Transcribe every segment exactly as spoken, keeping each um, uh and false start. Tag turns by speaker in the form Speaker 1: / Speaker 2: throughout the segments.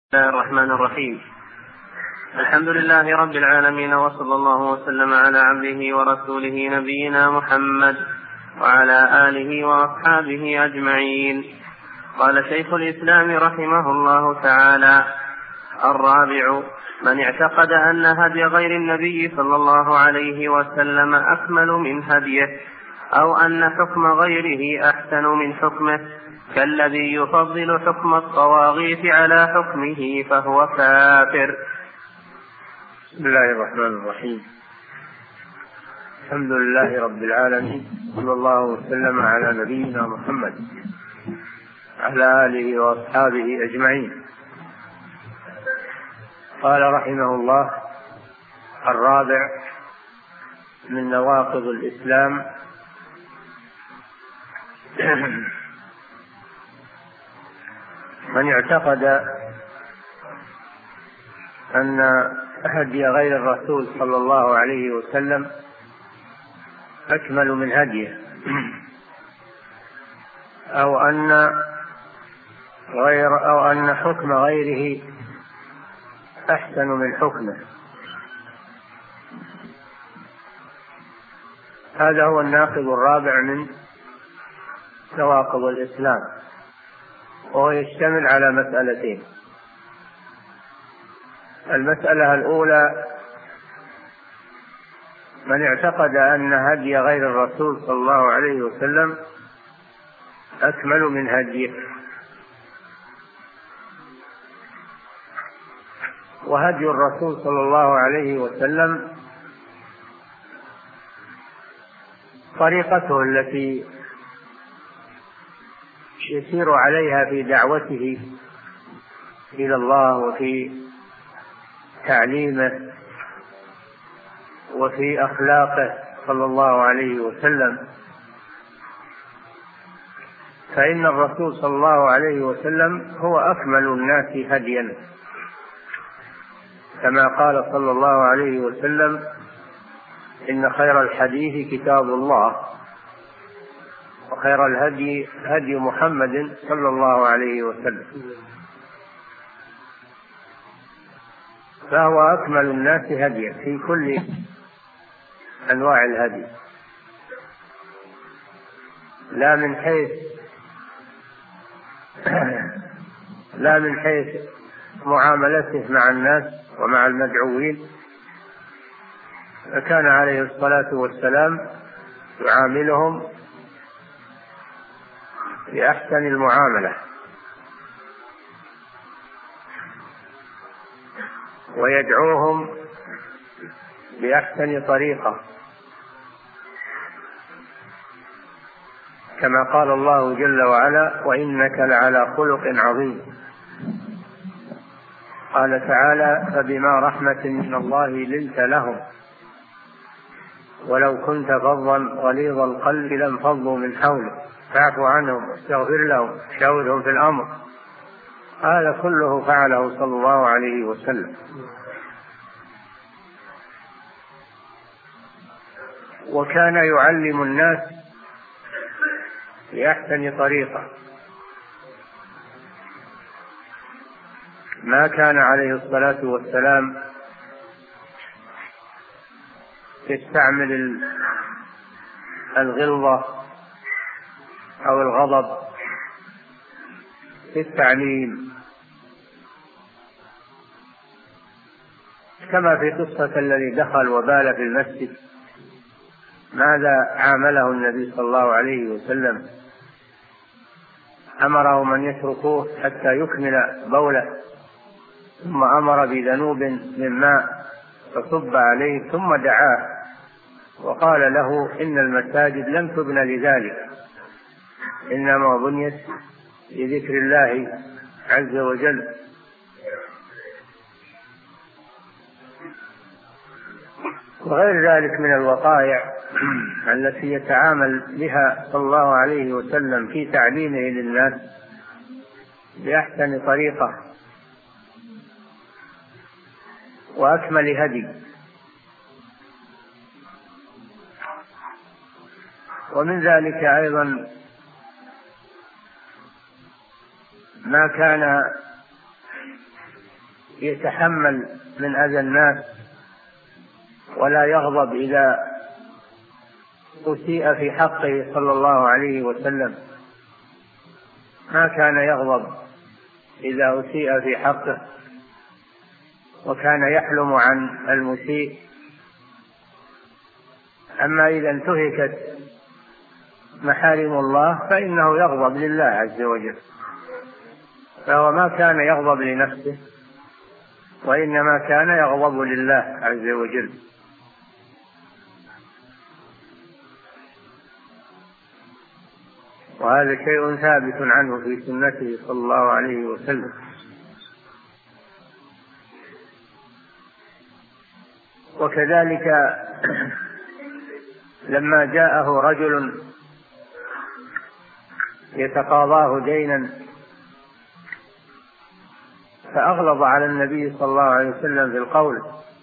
Speaker 1: بسم الله الرحمن الرحيم. الحمد لله رب العالمين، وصلى الله وسلم على عبده ورسوله نبينا محمد وعلى آله وأصحابه أجمعين. قال شيخ الإسلام رحمه الله تعالى: الرابع: من اعتقد أن هدي غير النبي صلى الله عليه وسلم أكمل من هديه، أو أن حكم غيره أحسن من حكمه، كالذي يفضل حكم الطواغيت على حكمه، فهو كافر.
Speaker 2: بسم الله الرحمن الرحيم. الحمد لله رب العالمين، صلى الله وسلم على نبينا محمد على آله وأصحابه أجمعين. قال رحمه الله: الرابع من نواقض الإسلام من اعتقد أن هدي غير الرسول صلى الله عليه وسلم أكمل من هديه، أو أن غير أو أن حكم غيره أحسن من حكمه. هذا هو الناقض الرابع من نواقض الإسلام، وهو يشتمل على مسألتين. المسألة الأولى: من اعتقد أن هدي غير الرسول صلى الله عليه وسلم أكمل من هديه. وهدي الرسول صلى الله عليه وسلم طريقته التي يسير عليها في دعوته إلى الله، وفي تعليمه، وفي أخلاقه صلى الله عليه وسلم. فإن الرسول صلى الله عليه وسلم هو أكمل الناس هديا، كما قال صلى الله عليه وسلم: إن خير الحديث كتاب الله، وخير الهدي هدي محمد صلى الله عليه وسلم. فهو أكمل الناس هديا في كل أنواع الهدي، لا من حيث لا من حيث معاملته مع الناس ومع المدعوين، فكان عليه الصلاة والسلام يعاملهم بأحسن المعاملة، ويدعوهم بأحسن طريقة، كما قال الله جل وعلا: وإنك لعلى خلق عظيم. قال تعالى: فبما رحمة من الله لنت لهم، ولو كنت فظا غليظ القلب لانفضوا من حولك، فاعف عنهم واستغفر لهم شاورهم في الأمر. هذا كله فعله صلى الله عليه وسلم. وكان يعلم الناس بأحسن طريقة، ما كان عليه الصلاة والسلام يستعمل الغلظة أو الغضب في التعليم، كما في قصة الذي دخل وبال في المسجد. ماذا عامله النبي صلى الله عليه وسلم؟ أمرهم أن يتركوه حتى يكمل بوله، ثم أمر بذنوب من ماء فصب عليه، ثم دعاه وقال له: إن المساجد لم تبن لذلك، إنما بنيت لذكر الله عز وجل. وغير ذلك من الوقائع التي يتعامل بها صلى الله عليه وسلم في تعليمه للناس بأحسن طريقة وأكمل هدي. ومن ذلك أيضا ما كان يتحمل من أذى الناس ولا يغضب إذا أسيء في حقه صلى الله عليه وسلم، ما كان يغضب إذا أسيء في حقه، وكان يحلم عن المسيء. أما إذا انتهكت محارم الله فإنه يغضب لله عز وجل، فهو ما كان يغضب لنفسه وإنما كان يغضب لله عز وجل. وهذا شيء ثابت عنه في سنته صلى الله عليه وسلم. وكذلك لما جاءه رجل يتقاضاه دينا فأغلظ على النبي صلى الله عليه وسلم في القول،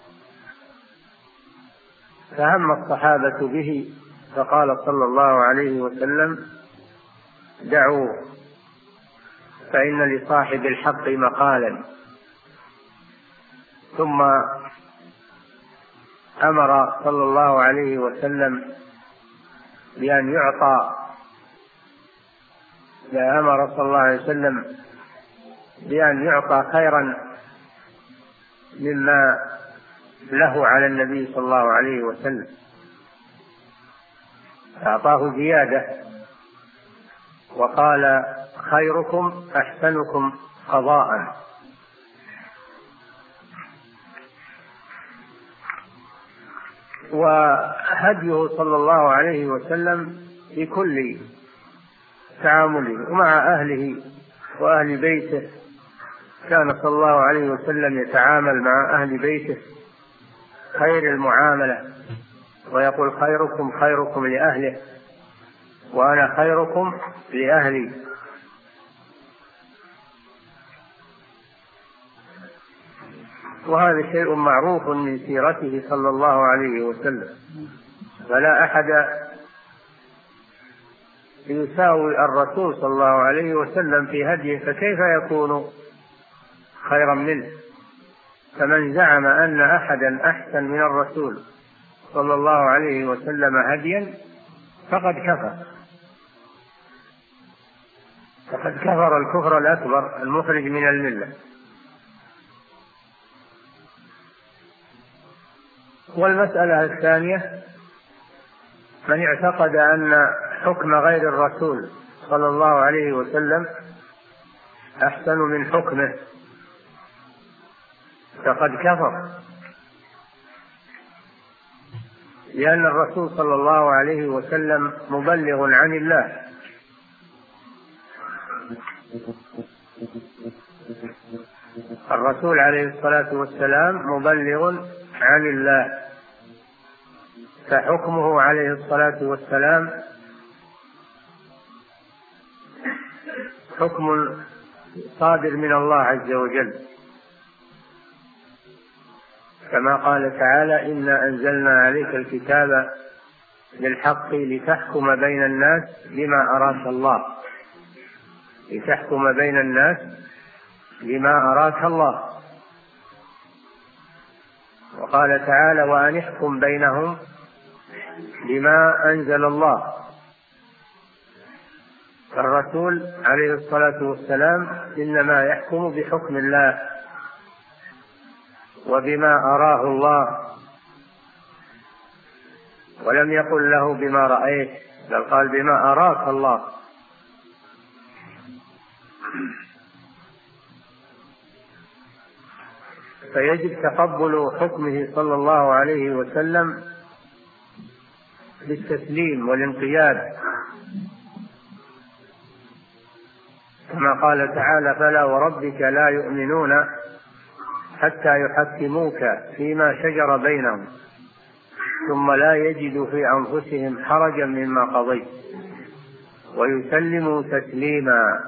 Speaker 2: فهم الصحابة به، فقال صلى الله عليه وسلم: دعوه فإن لصاحب الحق مقالا. ثم أمر صلى الله عليه وسلم بأن يعطى أمر صلى الله عليه وسلم بأن يعطى خيرا مما له على النبي صلى الله عليه وسلم، أعطاه زيادة وقال: خيركم أحسنكم قضاء. وهديه صلى الله عليه وسلم في كل تعامله ومع أهله وأهل بيته، كان صلى الله عليه وسلم يتعامل مع أهل بيته خير المعاملة، ويقول: خيركم خيركم لأهله وأنا خيركم لأهلي. وهذا شيء معروف من سيرته صلى الله عليه وسلم، فلا أحد يساوي الرسول صلى الله عليه وسلم في هديه، فكيف يكون خيرا منه؟ فمن زعم أن أحدا أحسن من الرسول صلى الله عليه وسلم هديا فقد كفر، فقد كفر الكفر الأكبر المخرج من الملة. والمسألة الثانية: من اعتقد أن حكم غير الرسول صلى الله عليه وسلم أحسن من حكمه فقد كفر، لأن الرسول صلى الله عليه وسلم مبلغ عن الله، الرسول عليه الصلاة والسلام مبلغ عن الله، فحكمه عليه الصلاة والسلام حكم صادر من الله عز وجل، كما قال تعالى: إنا أنزلنا عليك الكتاب بالحق لتحكم بين الناس بما أراك الله، لتحكم بين الناس بما أراك الله. وقال تعالى: وأن احكم بينهم بما أنزل الله. فالرسول عليه الصلاة والسلام إنما يحكم بحكم الله وبما أراه الله، ولم يقل له بما رأيت، بل قال بما أراك الله. فيجب تقبل حكمه صلى الله عليه وسلم بالتسليم والانقياد، كما قال تعالى: فلا وربك لا يؤمنون حتى يحكموك فيما شجر بينهم ثم لا يجدوا في أنفسهم حرجا مما قضيت ويسلموا تسليما.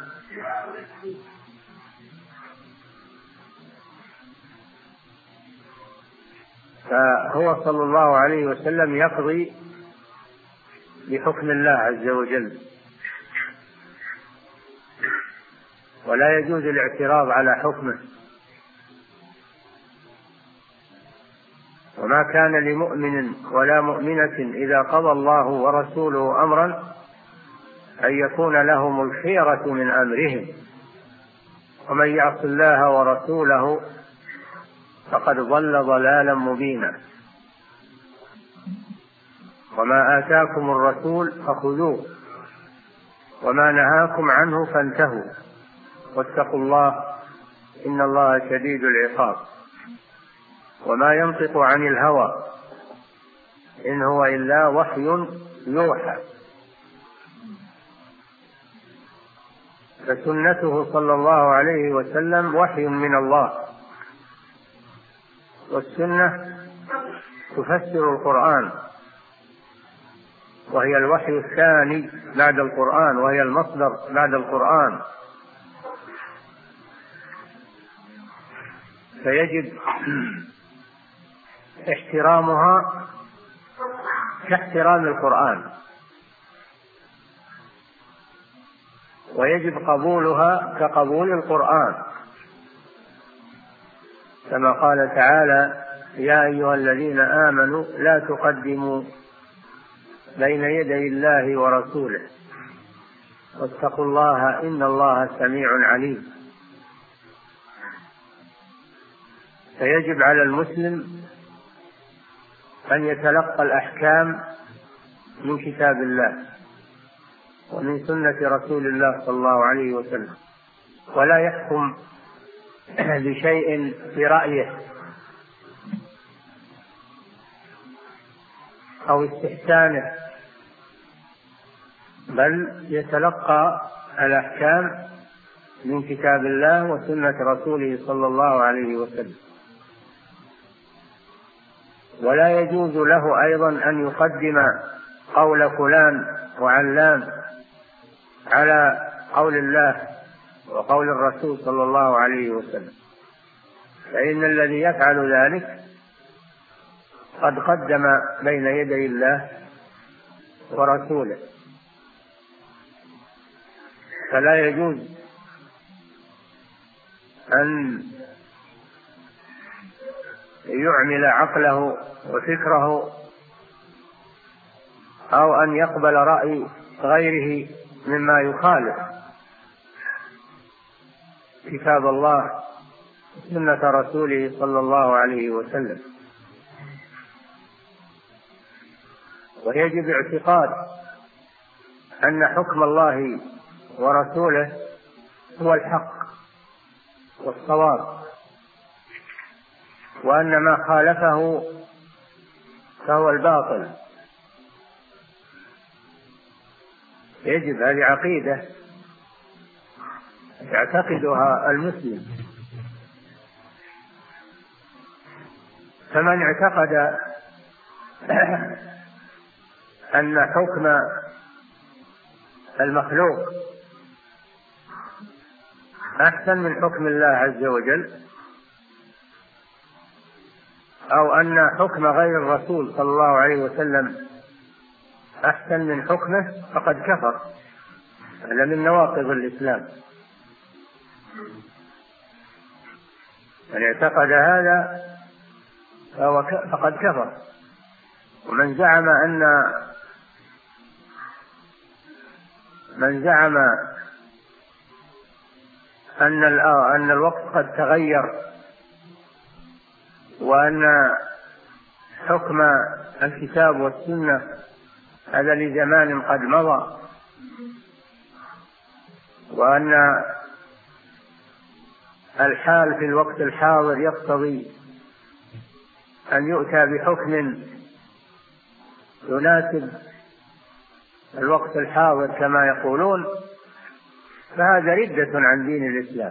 Speaker 2: فهو صلى الله عليه وسلم يقضي بحكم الله عز وجل، ولا يجوز الاعتراض على حكمه، وما كان لمؤمن ولا مؤمنة إذا قضى الله ورسوله أمرا أن يكون لهم الخيرة من أمرهم ومن يعص الله ورسوله فقد ضل ضلالا مبينا. وما آتاكم الرسول فخذوه وما نهاكم عنه فانتهوا واتقوا الله إن الله شديد العقاب. وما ينطق عن الهوى إن هو إلا وحي يوحى. فسنته صلى الله عليه وسلم وحي من الله، والسنة تفسر القرآن وهي الوحي الثاني بعد القرآن، وهي المصدر بعد القرآن، فيجب احترامها كاحترام القرآن، ويجب قبولها كقبول القرآن، كما قال تعالى: يا أيها الذين آمنوا لا تقدموا بين يدي الله ورسوله واتقوا الله إن الله سميع عليم. فيجب على المسلم أن يتلقى الأحكام من كتاب الله ومن سنة رسول الله صلى الله عليه وسلم، ولا يحكم بشيء برأيه أو استحسانه، بل يتلقى الأحكام من كتاب الله وسنة رسوله صلى الله عليه وسلم. ولا يجوز له أيضا أن يقدم قول فلان وعلان على قول الله وقول الرسول صلى الله عليه وسلم، فإن الذي يفعل ذلك قد قدم بين يدي الله ورسوله. فلا يجوز أن يعمل عقله وفكره أو أن يقبل رأي غيره مما يخالف كتاب الله سنة رسوله صلى الله عليه وسلم. ويجب اعتقاد أن حكم الله ورسوله هو الحق والصواب، وأن ما خالفه فهو الباطل. يجب هذه عقيدة يعتقدها المسلم. فمن اعتقد أن حكم المخلوق أحسن من حكم الله عز وجل، أو أن حكم غير الرسول صلى الله عليه وسلم أحسن من حكمه، فقد كفر. هذا من نواقض الإسلام. من اعتقد هذا فهو فقد كفر. ومن زعم أن من زعم أن أن الوقت قد تغير، وأن حكم الكتاب والسنة هذا لزمان قد مضى، وأن الحال في الوقت الحاضر يقتضي أن يؤتى بحكم يناسب الوقت الحاضر كما يقولون، فهذا ردة عن دين الإسلام.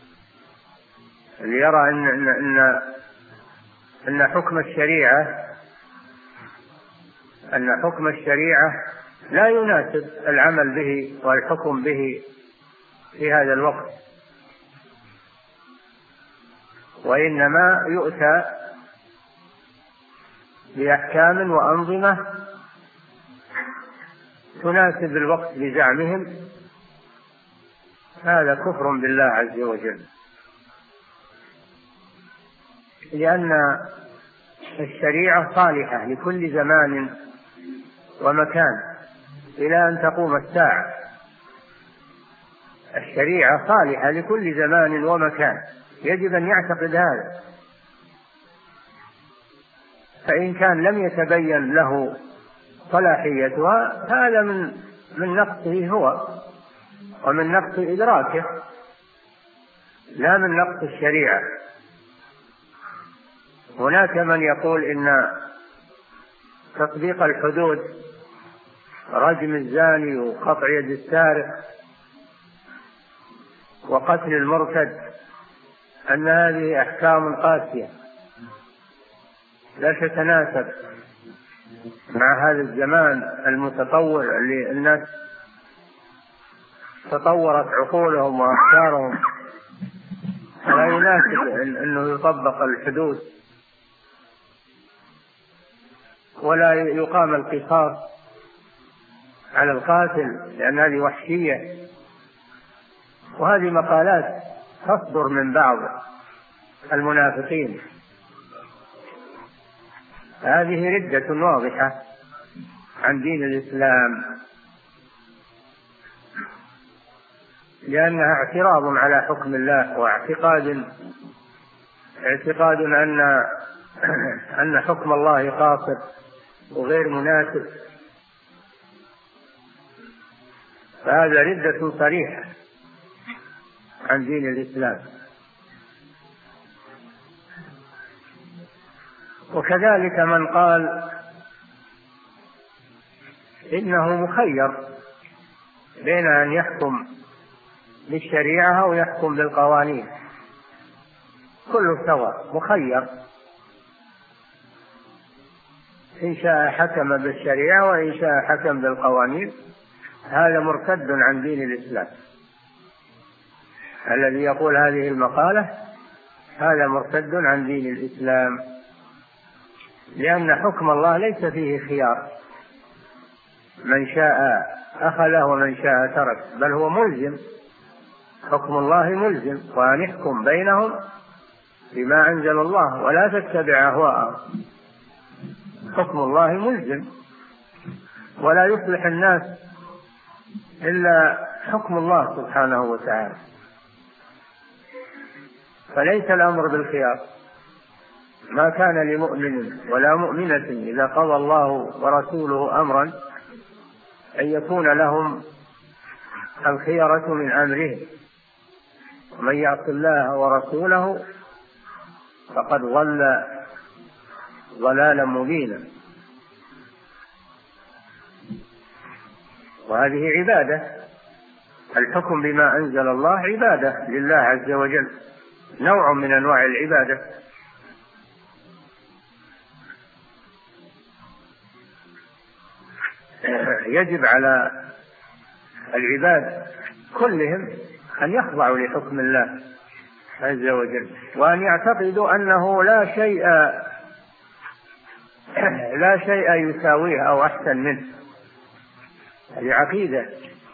Speaker 2: اللي يرى أن, إن, إن, إن حكم الشريعة أن حكم الشريعة لا يناسب العمل به والحكم به في هذا الوقت، وإنما يؤتى بأحكام وأنظمة تناسب الوقت بزعمهم، هذا كفر بالله عز وجل. لأن الشريعة صالحة لكل زمان ومكان إلى أن تقوم الساعة. الشريعة صالحة لكل زمان ومكان، يجب أن يعتقد هذا. فإن كان لم يتبين له صلاحيتها هذا من من نقصه هو ومن نقص إدراكه، لا من نقص الشريعة. هناك من يقول إن تطبيق الحدود، رجم الزاني وقطع يد السارق وقتل المرتد، أن هذه أحكام قاسية لا تتناسب مع هذا الزمان المتطور اللي الناس تطورت عقولهم وأفكارهم، لا يناسب أنه يطبق الحدود ولا يقام القصاص على القاتل، لأن هذه وحشية. وهذه مقالات تصدر من بعض المنافقين، هذه ردة واضحة عن دين الإسلام، لأنها اعتراض على حكم الله واعتقاد اعتقاد أن أن حكم الله قاصر وغير مناسب، فهذا ردة صريحة عن دين الإسلام. وكذلك من قال إنه مخير بين أن يحكم بالشريعة أو يحكم بالقوانين، كله سواء مخير، إن شاء حكم بالشريعة وإن شاء حكم بالقوانين، هذا مرتد عن دين الإسلام. الذي يقول هذه المقالة هذا مرتد عن دين الإسلام، لأن حكم الله ليس فيه خيار، من شاء أخذه ومن شاء ترك، بل هو ملزم. حكم الله ملزم، وأن يحكم بينهم بما أنزل الله ولا تتبع أهواءهم. حكم الله ملزم، ولا يصلح الناس إلا حكم الله سبحانه وتعالى، فليس الأمر بالخيار. ما كان لمؤمن ولا مؤمنة إذا قضى الله ورسوله أمرا أن يكون لهم الخيرة من أمرهم، ومن يعص الله ورسوله فقد ضل ضلالا مبينا. وهذه عبادة، الحكم بما أنزل الله عبادة لله عز وجل، نوع من أنواع العبادة. يجب على العباد كلهم أن يخضعوا لحكم الله عز وجل، وأن يعتقدوا أنه لا شيء لا شيء يساويه أو أحسن منه. هذه عقيدة.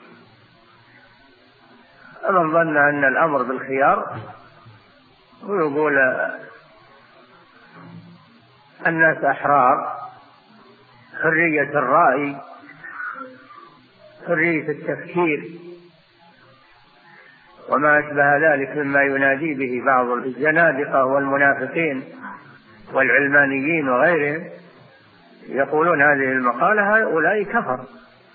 Speaker 2: ومن ظن أن الأمر بالخيار ويقول الناس أحرار، حرية الرأي، حرية التفكير، وما أشبه ذلك مما ينادي به بعض الزنادقة والمنافقين والعلمانيين وغيرهم، يقولون هذه المقالة هؤلاء كفر،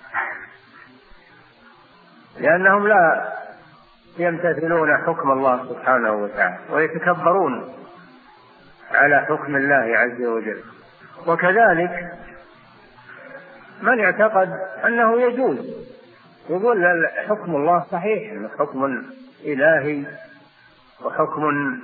Speaker 2: لأنهم لا يمتثلون حكم الله سبحانه وتعالى ويتكبرون على حكم الله عز وجل. وكذلك من اعتقد أنه يجوز، يقول حكم الله صحيح، حكم إلهي وحكم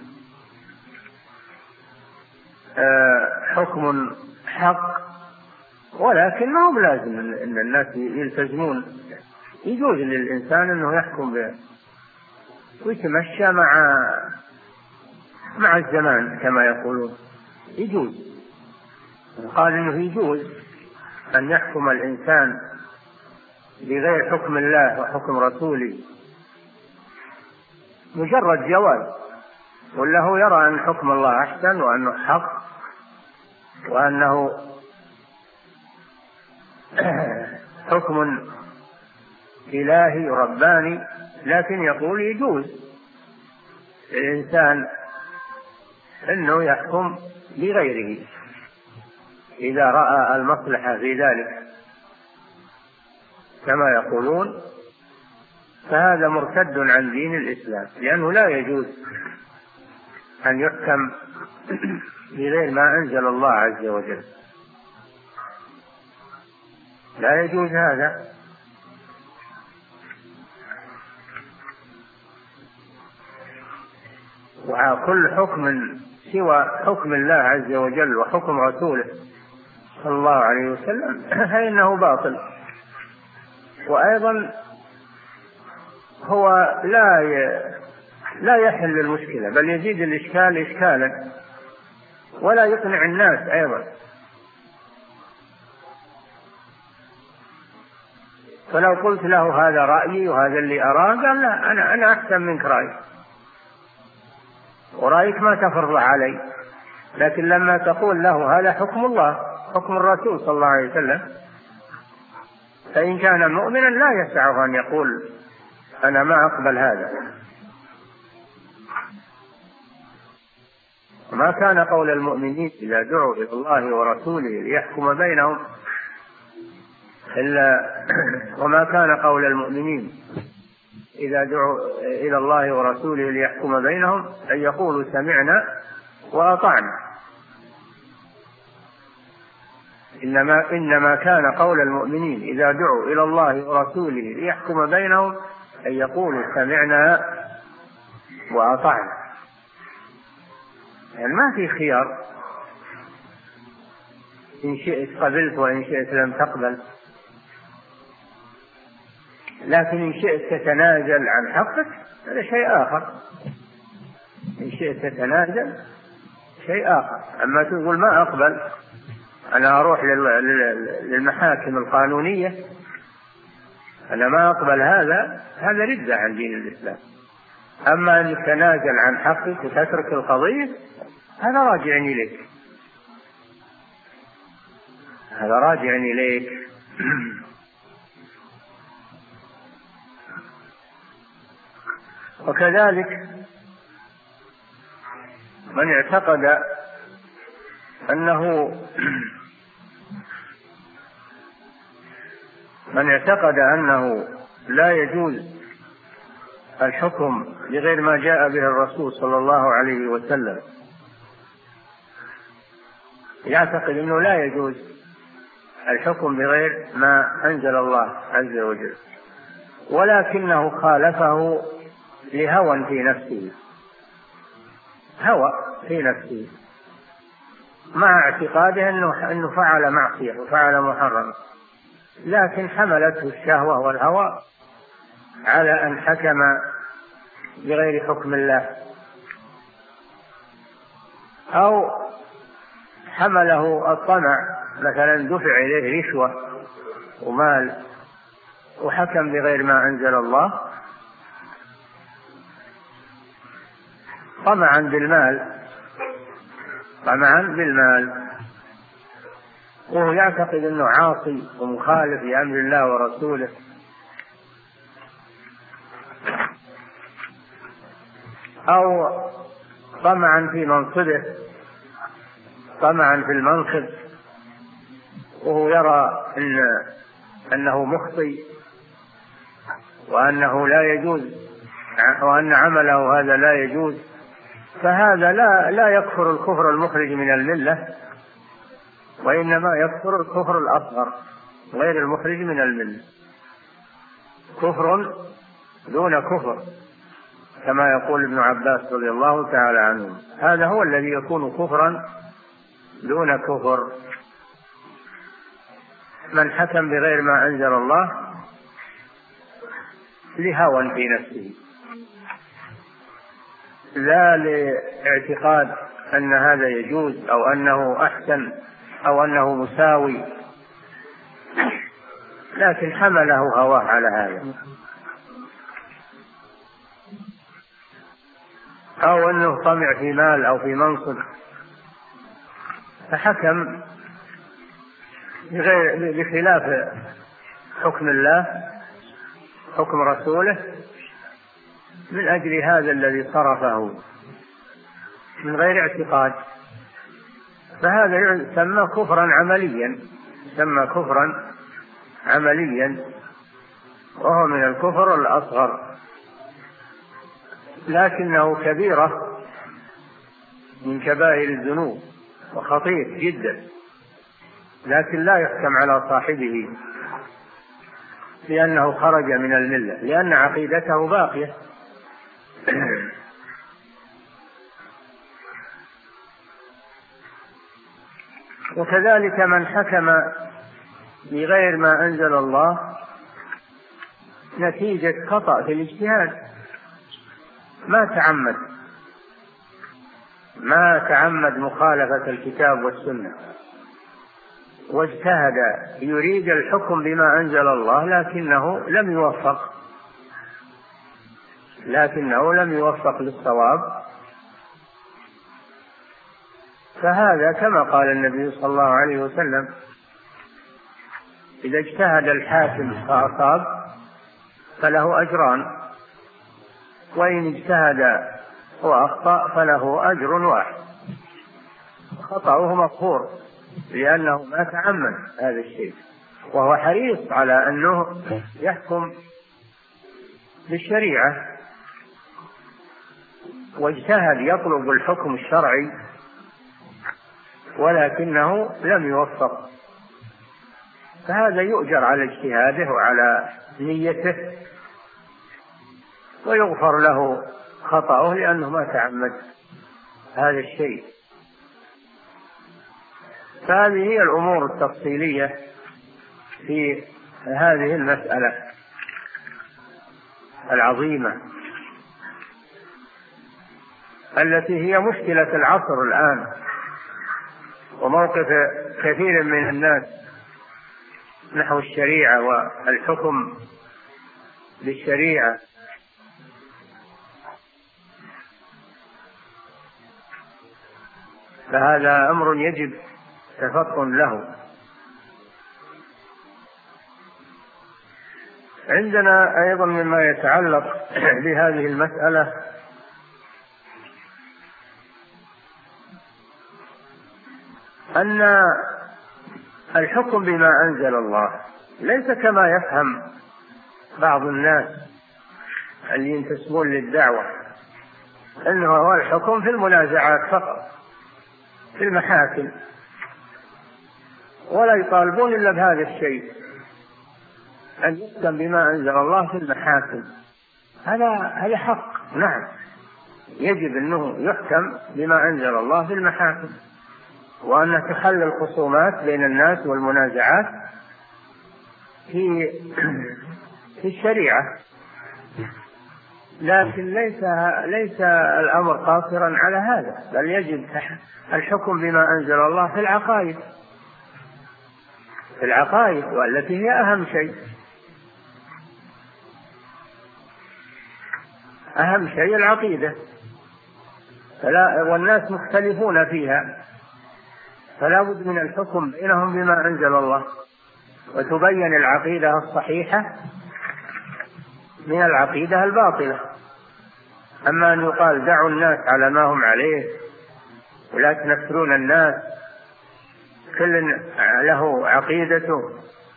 Speaker 2: حكم حق، ولكن ما هو لازم أن الناس يلتزمون. يجوز للإنسان أنه يحكم به ويتمشى مع مع الزمان كما يقولون، يجوز. قال إنه يجوز أن يحكم الإنسان بغير حكم الله وحكم رسوله، مجرد جواز، ولا هو يرى أن حكم الله أحسن وأنه حق وأنه حكم إلهي رباني، لكن يقول يجوز الإنسان أنه يحكم بغيره إذا رأى المصلحة في ذلك كما يقولون، فهذا مرتد عن دين الإسلام، لأنه لا يجوز أن يحكم بغير ما أنزل الله عز وجل، لا يجوز هذا. وكل حكم سوى حكم الله عز وجل وحكم رسوله صلى الله عليه وسلم فإنه باطل. وأيضا هو لا لا يحل المشكلة، بل يزيد الإشكال إشكالا، ولا يقنع الناس أيضا. فلو قلت له هذا رأيي وهذا اللي أراه، قال لا، أنا أنا أحسن منك رأيي، ورأيك ما تفرض علي. لكن لما تقول له هذا حكم الله حكم الرسول صلى الله عليه وسلم، فإن كان مؤمنا لا يسعه أن يقول أنا ما أقبل هذا. ما كان قول المؤمنين إذا دعوا إلى الله ورسوله ليحكم بينهم إلا وما كان قول المؤمنين إذا دعوا إلى الله ورسوله ليحكم بينهم أن يقولوا سمعنا وأطعنا، إنما إنما كان قول المؤمنين إذا دعوا إلى الله ورسوله ليحكم بينهم أن يقولوا سمعنا وأطعنا. يعني ما في خيار، إن شئت قبلت وإن شئت لم تقبل. لكن إن شئت تتنازل عن حقك هذا شيء آخر، إن شئت تتنازل شيء آخر. أما تقول ما أقبل، أنا أروح للمحاكم القانونية، أنا ما أقبل هذا، هذا ردة عن دين الإسلام. أما أن تتنازل عن حقك وتترك القضية هذا راجع إليك، هذا راجع إليك. وكذلك من اعتقد أنه من اعتقد أنه لا يجوز الحكم بغير ما جاء به الرسول صلى الله عليه وسلم، يعتقد أنه لا يجوز الحكم بغير ما أنزل الله عز وجل، ولكنه خالفه لهوى في نفسه، هوى في نفسه، مع اعتقاده أنه, أنه فعل معصية وفعل محرم، لكن حملته الشهوة والهوى على أن حكم بغير حكم الله، أو حمله الطمع، مثلا دفع إليه رشوة ومال وحكم بغير ما أنزل الله طمعا بالمال طمعا بالمال وهو يعتقد أنه عاصي ومخالف لأمر الله ورسوله. أو طمعا في منصبه، طمعا في المنصب وهو يرى إن أنه مخطئ وأنه لا يجوز وأن عمله هذا لا يجوز، فهذا لا لا يكفر الكفر المخرج من الملة، وإنما يكفر الكفر الأصغر غير المخرج من الملة، كفر دون كفر، كما يقول ابن عباس رضي الله تعالى عنه، هذا هو الذي يكون كفرا دون كفر. من حكم بغير ما أنزل الله لهوى في نفسه، لا لاعتقاد أن هذا يجوز أو أنه أحسن أو أنه مساوي، لكن حمله هواه على هذا، أو أنه طمع في مال أو في منصب، فحكم بخلاف حكم الله حكم رسوله من أجل هذا الذي صرفه من غير اعتقاد، فهذا يسمى كفرا عمليا يسمى كفرا عمليا وهو من الكفر الأصغر، لكنه كبيرة من كبائر الذنوب وخطير جدا، لكن لا يحكم على صاحبه لأنه خرج من الملة، لأن عقيدته باقية. وكذلك من حكم بغير ما أنزل الله نتيجة خطأ في الاجتهاد، ما تعمد ما تعمد مخالفة الكتاب والسنة واجتهد يريد الحكم بما أنزل الله لكنه لم يوفق لكنه لم يوفق للصواب، فهذا كما قال النبي صلى الله عليه وسلم: إذا اجتهد الحاكم فأصاب فله أجران، وإن اجتهد وأخطأ فله أجر واحد. خطأه مغفور لأنه ما تعمد هذا الشيء، وهو حريص على أنه يحكم بالشريعة واجتهد يطلب الحكم الشرعي ولكنه لم يوفق، فهذا يؤجر على اجتهاده وعلى نيته ويغفر له خطأه لأنه ما تعمد هذا الشيء. فهذه هي الأمور التفصيلية في هذه المسألة العظيمة التي هي مشكلة العصر الآن وموقف كثير من الناس نحو الشريعة والحكم بالشريعة. فهذا أمر يجب تفطن له. عندنا أيضا مما يتعلق بهذه المسألة أن الحكم بما أنزل الله ليس كما يفهم بعض الناس اللي ينتسبون للدعوة أنه هو الحكم في المنازعات فقط في المحاكم، ولا يطالبون إلا بهذا الشيء، أن يحكم بما أنزل الله في المحاكم. هذا هذا حق، نعم، يجب أنه يحكم بما أنزل الله في المحاكم، وأن تحل الخصومات بين الناس والمنازعات في في الشريعة، لكن ليس ليس الأمر قاصرا على هذا، بل يجب الحكم بما أنزل الله في العقائد في العقائد والتي هي أهم شيء أهم شيء العقيدة، فلا والناس مختلفون فيها، فلا بد من الحكم بينهم بما أنزل الله، وتبين العقيدة الصحيحة من العقيدة الباطلة. أما أن يقال دعوا الناس على ما هم عليه ولا تنفرون الناس، كل له عقيدته،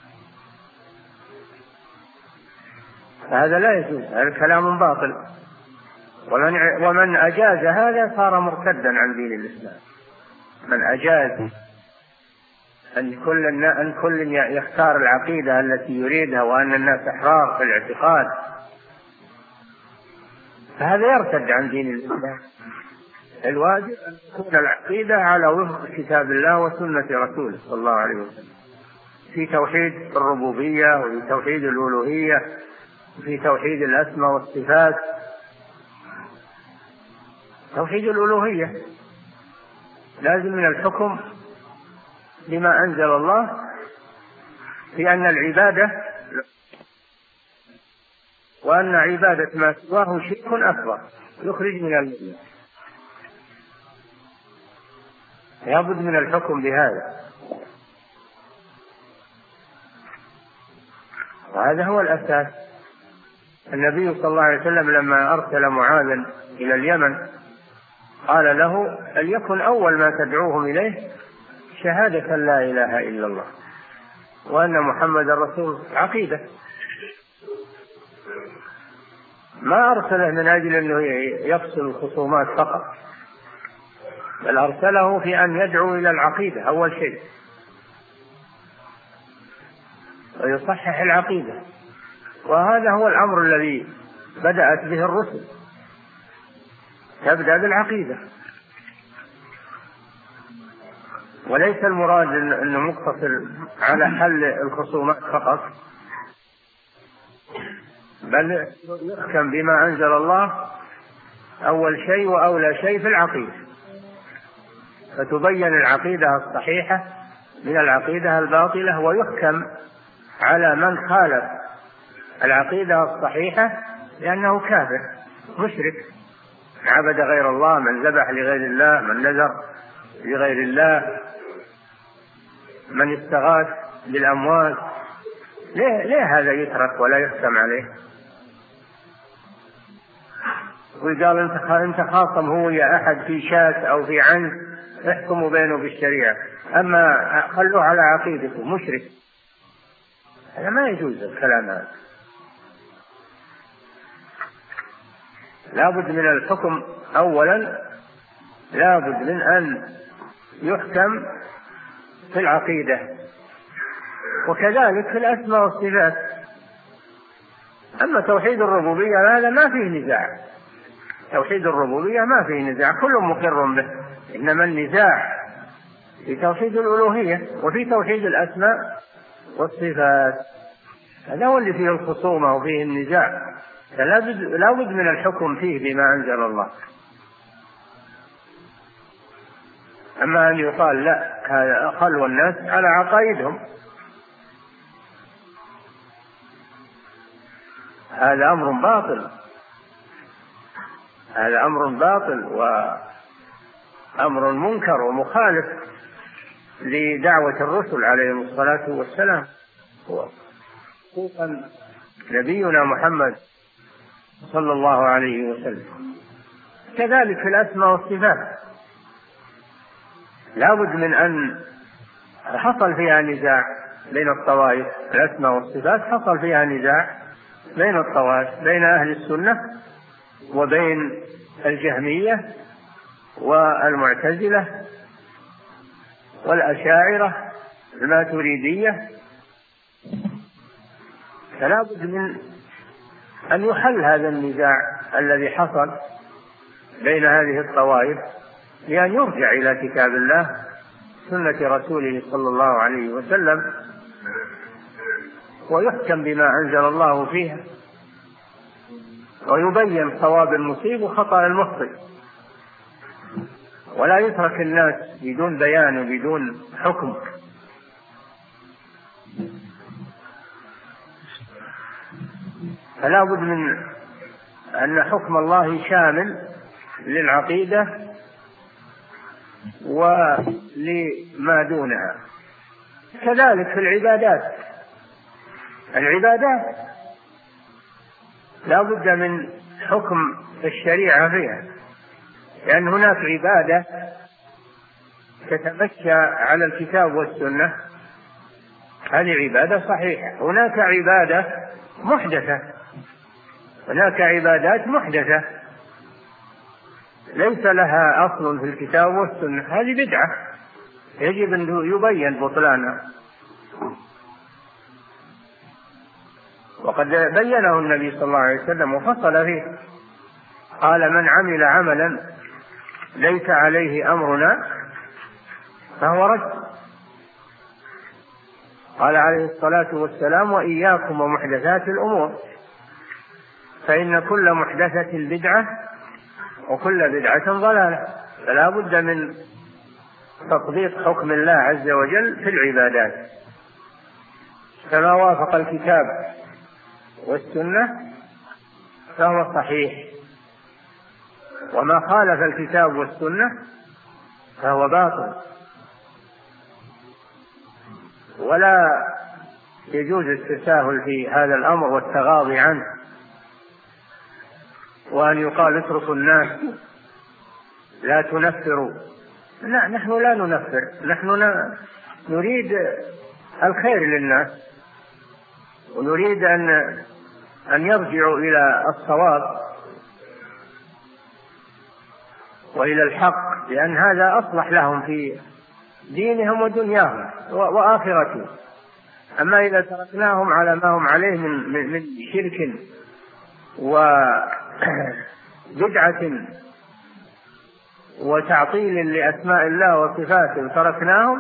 Speaker 2: هذا لا يجوز، هذا كلام باطل. ومن, ومن أجاز هذا صار مرتدا عن دين الإسلام. من أجاز أن كل أن كل يختار العقيدة التي يريدها وأن الناس أحرار في الاعتقاد، فهذا يرتد عن دين الإسلام. الواجب أن تكون العقيدة على وفق كتاب الله وسنة رسوله صلى الله عليه وسلم، في توحيد الربوبية وفي توحيد الألوهية وفي توحيد الأسماء والصفات. توحيد الألوهية لازم من الحكم بما أنزل الله في أن العبادة وأن عبادة ما سواه شرك أكبر يخرج من الملة. لابد من الحكم بهذا، وهذا هو الأساس. النبي صلى الله عليه وسلم لما أرسل معاذا إلى اليمن قال له: ليكن أول ما تدعوهم إليه شهادة لا إله إلا الله وأن محمد رسول عقيدة. ما أرسله من أجل أنه يفصل الخصومات فقط، بل أرسله في أن يدعو إلى العقيدة أول شيء ويصحح العقيدة، وهذا هو الأمر الذي بدأت به الرسل، تبدأ بالعقيدة. وليس المراد أنه مقتصر على حل الخصومات فقط، بل يحكم بما أنزل الله أول شيء وأولى شيء في العقيدة، فتبين العقيدة الصحيحة من العقيدة الباطلة، ويحكم على من خالف العقيدة الصحيحة لأنه كافر مشرك، عبد غير الله، من ذبح لغير الله، من نذر لغير الله، من استغاث بالأموات. ليه, ليه هذا يترك ولا يحكم عليه؟ وقال انت خاصم هو يا أحد في شاة أو في عنز احكموا بينه بالشريعة، أما خلوه على عقيدته مشرك. هذا ما يجوز الكلام هذا. لابد من الحكم أولا، لابد من أن يحكم في العقيدة، وكذلك في الأسماء والصفات. أما توحيد الربوبية هذا ما فيه نزاع، توحيد الربوبية ما فيه نزاع، كل مقر به، إنما النزاع في توحيد الألوهية وفي توحيد الأسماء والصفات، هذا هو اللي فيه الخصومة وفيه النزاع، فلا بد من الحكم فيه بما أنزل الله. أما أن يقال لا هذا خلوا الناس على عقائدهم، هذا أمر باطل، هذا أمر باطل وأمر منكر ومخالف لدعوة الرسل عليهم الصلاة والسلام، خصوصا نبينا محمد صلى الله عليه وسلم. كذلك في الأسماء والصفات لا بد من أن حصل فيها نزاع بين الطوائف، الأسماء والصفات حصل فيها نزاع بين الطوائف، بين أهل السنة وبين الجهمية والمعتزلة والأشاعرة الماتريدية، فلا بد من أن يحل هذا النزاع الذي حصل بين هذه الطوائف، لأن يرجع إلى كتاب الله سنة رسوله صلى الله عليه وسلم، ويحكم بما أنزل الله فيها، ويبين صواب المصيب وخطأ المخطئ، ولا يترك الناس بدون بيان وبدون حكم. فلا بد من أن حكم الله شامل للعقيدة ولما دونها. كذلك في العبادات، العبادات لا بد من حكم الشريعة فيها، لأن هناك عبادة تتمشى على الكتاب والسنة، هذه عبادة صحيحة. هناك عبادة محدثة، هناك عبادات محدثة ليس لها أصل في الكتاب والسنة، هذه بدعة يجب أن يبين بطلانها. وقد بينه النبي صلى الله عليه وسلم وفصل فيه، قال: من عمل عملا ليس عليه أمرنا فهو رد. قال عليه الصلاة والسلام: وإياكم ومحدثات الأمور فإن كل محدثة بدعة وكل بدعة ضلالة. فلا بد من تطبيق حكم الله عز وجل في العبادات، فما وافق الكتاب والسنة فهو صحيح، وما خالف الكتاب والسنة فهو باطل، ولا يجوز التساهل في هذا الأمر والتغاضي عنه، وأن يقال اتركوا الناس لا تنفروا. لا، نحن لا ننفر، نحن نريد الخير للناس، ونريد أن أن يرجعوا إلى الصواب وإلى الحق، لأن هذا أصلح لهم في دينهم ودنياهم وآخرتهم. أما إذا تركناهم على ما هم عليه من من شرك وبدعة وتعطيل لأسماء الله وصفاته تركناهم،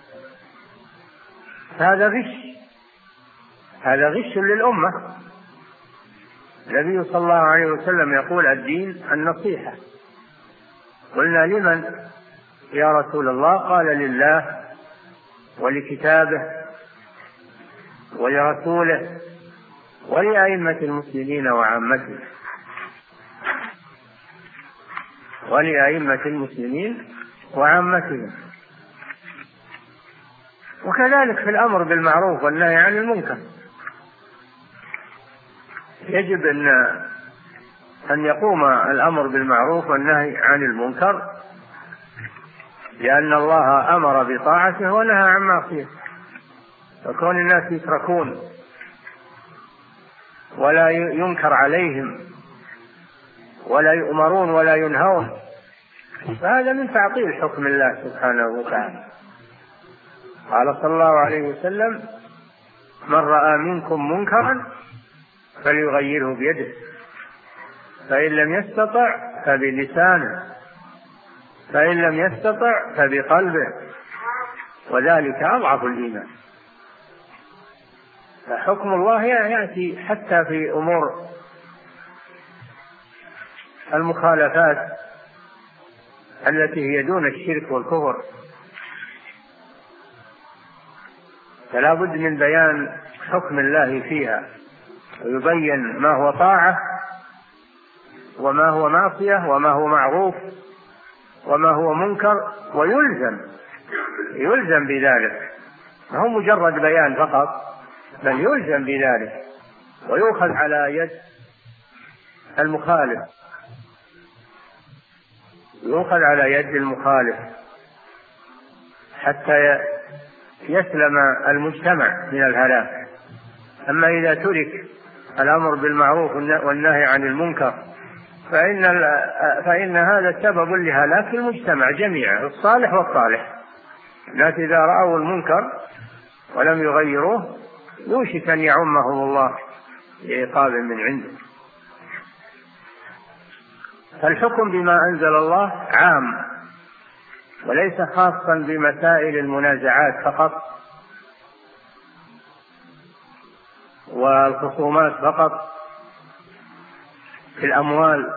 Speaker 2: هذا غش، هذا غش للأمة. النبي صلى الله عليه وسلم يقول الدين النصيحة. قلنا لمن يا رسول الله؟ قال لله ولكتابه ولرسوله ولأئمة المسلمين وعامتهم، ولأئمة المسلمين وعامتهم. وكذلك في الأمر بالمعروف والنهي عن المنكر، يجب أن أن يقوم الأمر بالمعروف والنهي عن المنكر، لأن الله أمر بطاعته ونهى عن معصيته. فكون الناس يتركون ولا ينكر عليهم ولا يؤمرون ولا ينهون، فهذا من تعطيل حكم الله سبحانه وتعالى. قال صلى الله عليه وسلم: من رأى منكم منكرا فليغيره بيده، فإن لم يستطع فبلسانه، فإن لم يستطع فبقلبه، وذلك أضعف الإيمان. فحكم الله يأتي حتى في أمور المخالفات التي هي دون الشرك والكفر، فلا بد من بيان حكم الله فيها، ويبين ما هو طاعة وما هو معصية وما هو معروف وما هو منكر، ويلزم يلزم بذلك، ما هو مجرد بيان فقط، بل يلزم بذلك، ويؤخذ على يد المخالف، يؤخذ على يد المخالف حتى يسلم المجتمع من الهلاك. أما إذا ترك الأمر بالمعروف والنهي عن المنكر فإن, فإن هذا سبب لهلاك المجتمع جميعا، الصالح والطالح. الناس إذا رأوا المنكر ولم يغيروه يوشك أن يعمهم الله بعقاب من عنده. فالحكم بما أنزل الله عام، وليس خاصا بمسائل المنازعات فقط والخصومات فقط في الأموال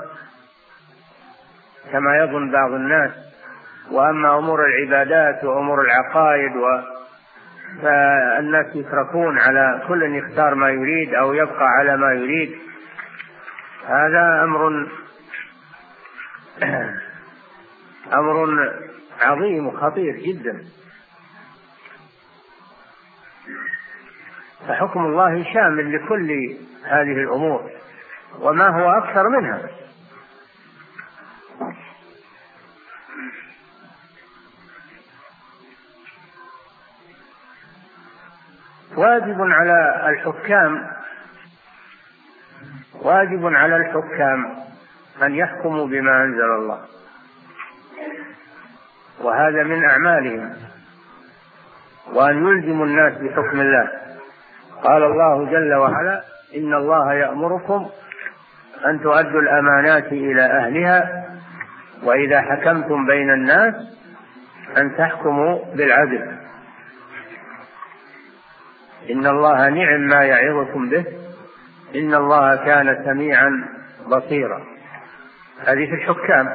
Speaker 2: كما يظن بعض الناس. وأما أمور العبادات وأمور العقائد فالناس يتركون على كل يختار ما يريد أو يبقى على ما يريد، هذا أمر أمر عظيم وخطير جدا. فحكم الله شامل لكل هذه الأمور وما هو أكثر منها. واجب على الحكام واجب على الحكام أن يحكموا بما أنزل الله، وهذا من أعمالهم، وأن يلزموا الناس بحكم الله. قال الله جل وعلا: إن الله يأمركم أن تؤدوا الأمانات إلى أهلها وإذا حكمتم بين الناس أن تحكموا بالعدل إن الله نعم ما يعظكم به إن الله كان سميعا بصيرا. هذه في الحكام.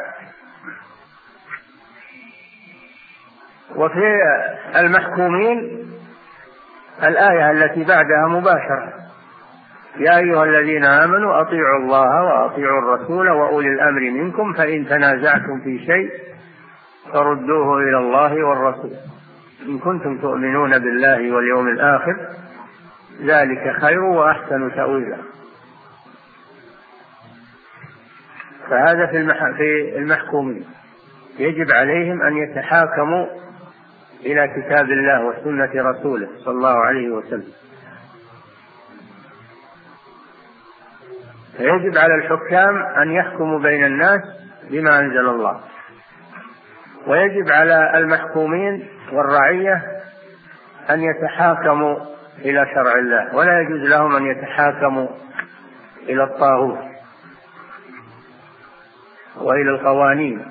Speaker 2: وفي المحكومين الآية التي بعدها مباشرة: يا أيها الذين آمنوا أطيعوا الله وأطيعوا الرسول وأولي الأمر منكم فإن تنازعتم في شيء فردوه إلى الله والرسول إن كنتم تؤمنون بالله واليوم الآخر ذلك خير وأحسن تأويلا. فهذا في المحكومين يجب عليهم أن يتحاكموا إلى كتاب الله وسنة رسوله صلى الله عليه وسلم. فيجب على الحكام أن يحكموا بين الناس بما أنزل الله، ويجب على المحكومين والرعية أن يتحاكموا إلى شرع الله، ولا يجوز لهم أن يتحاكموا إلى الطاغوت وإلى القوانين.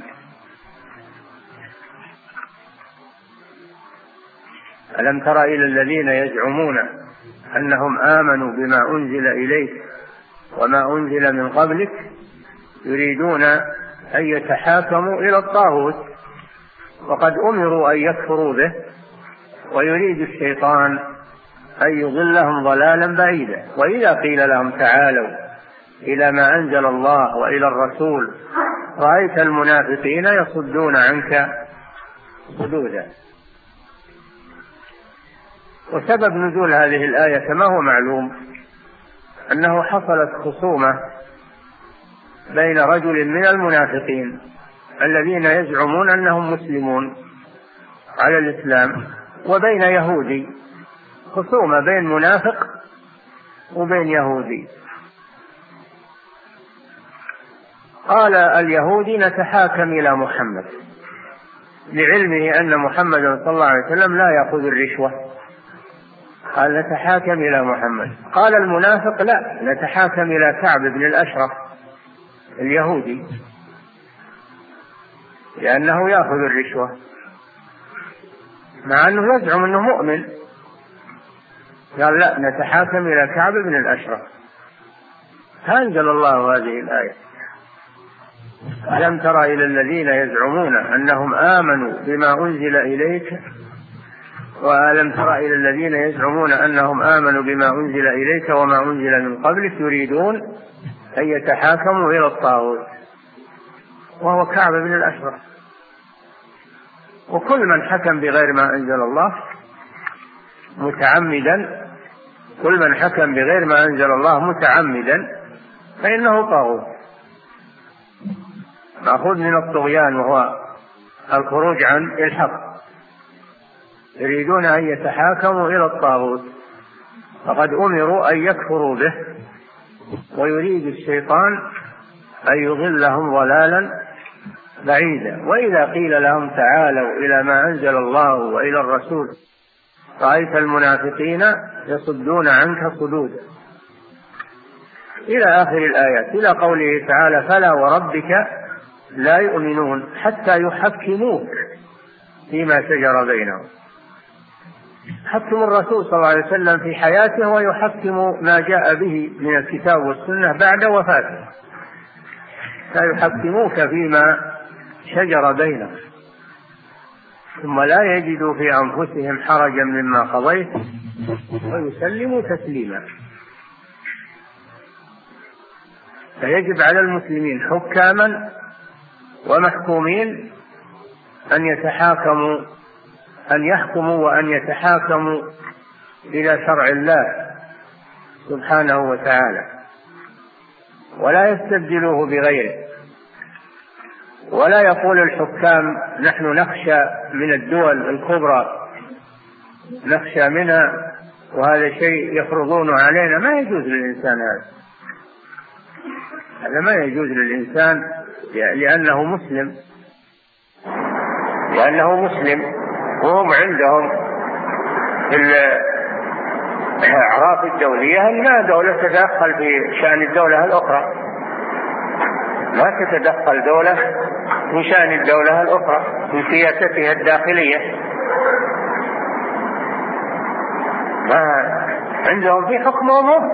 Speaker 2: ألم تر إلى الذين يزعمون أنهم آمنوا بما أنزل إليك وما أنزل من قبلك يريدون أن يتحاكموا إلى الطاغوت وقد أمروا أن يكفروا به، ويريد الشيطان أن يضلهم ضلالا بعيدا. وإذا قيل لهم تعالوا إلى ما أنزل الله وإلى الرسول رأيت المنافقين يصدون عنك صدودا. وسبب نزول هذه الآية كما هو معلوم أنه حصلت خصومة بين رجل من المنافقين الذين يزعمون أنهم مسلمون على الإسلام وبين يهودي، خصومة بين منافق وبين يهودي. قال اليهودي نتحاكم إلى محمد لعلمه أن محمد صلى الله عليه وسلم لا يأخذ الرشوة، قال نتحاكم إلى محمد. قال المنافق لا، نتحاكم إلى كعب بن الأشرف اليهودي لأنه يأخذ الرشوة، مع أنه يزعم أنه مؤمن. قال لا، نتحاكم إلى كعب بن الأشرف. فأنزل الله هذه الآية ألم تر إلى الذين يزعمون أنهم آمنوا بما أنزل إليك وألم تر إلى الذين يزعمون أنهم آمنوا بما أنزل إليك وما أنزل من قبلك يريدون أن يتحاكموا إلى الطاغوت، وهو كعب بن الأشرف. وكل من حكم بغير ما أنزل الله متعمدا، كل من حكم بغير ما أنزل الله متعمدا فإنه طاغوت، مأخوذ من الطغيان وهو الخروج عن الحق. يريدون أن يتحاكموا إلى الطاغوت فقد أمروا أن يكفروا به، ويريد الشيطان أن يضلهم ضلالا بعيدا. وإذا قيل لهم تعالوا إلى ما أنزل الله وإلى الرسول رأيت المنافقين يصدون عنك صدودا إلى آخر الآيات، إلى قوله تعالى فلا وربك لا يؤمنون حتى يحكموك فيما شجر بينهم. حكم الرسول صلى الله عليه وسلم في حياته ويحكم ما جاء به من الكتاب والسنة بعد وفاته، فيحكموك فيما شجر بينهم ثم لا يجدوا في أنفسهم حرجا مما قضيت ويسلموا تسليما. فيجب على المسلمين حكاما ومحكومين أن يتحاكموا أن يحكموا وأن يتحاكموا إلى شرع الله سبحانه وتعالى، ولا يستبدلوه بغيره. ولا يقول الحكام نحن نخشى من الدول الكبرى، نخشى منها وهذا شيء يفرضونه علينا. ما يجوز للإنسان هذا، هذا ما يجوز للإنسان لأنه مسلم، لأنه مسلم وهم عندهم في الأعراف الدولية أن لا دولة تتدخل في شأن الدولة الأخرى، ما تتدخل دولة في شأن الدولة الأخرى في سياستها الداخلية. ما عندهم في حكمهم،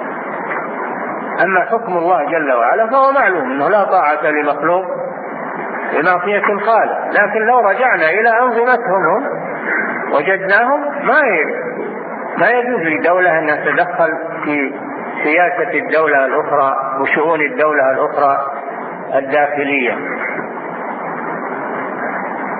Speaker 2: أما حكم الله جل وعلا فهو معلوم أنه لا طاعة لمخلوق بمعصية الخالق. لكن لو رجعنا إلى أنظمتهم هم وجدناهم ما ما يجوز لدولة أن تتدخل في سياسة الدولة الأخرى وشؤون الدولة الأخرى الداخلية.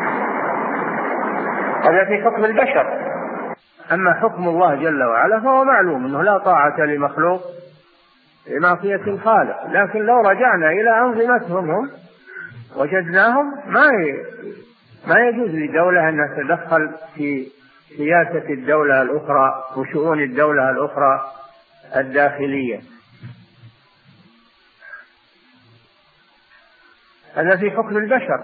Speaker 2: هذا في حكم البشر. أما حكم الله جل وعلا فهو معلوم أنه لا طاعة لمخلوق بمعصية الخالق، لكن لو رجعنا إلى أنظمتهم هم وجدناهم ما ما يجوز لدولة أن تتدخل في سياسة الدولة الأخرى وشؤون الدولة الأخرى الداخلية. هذا في حكم البشر.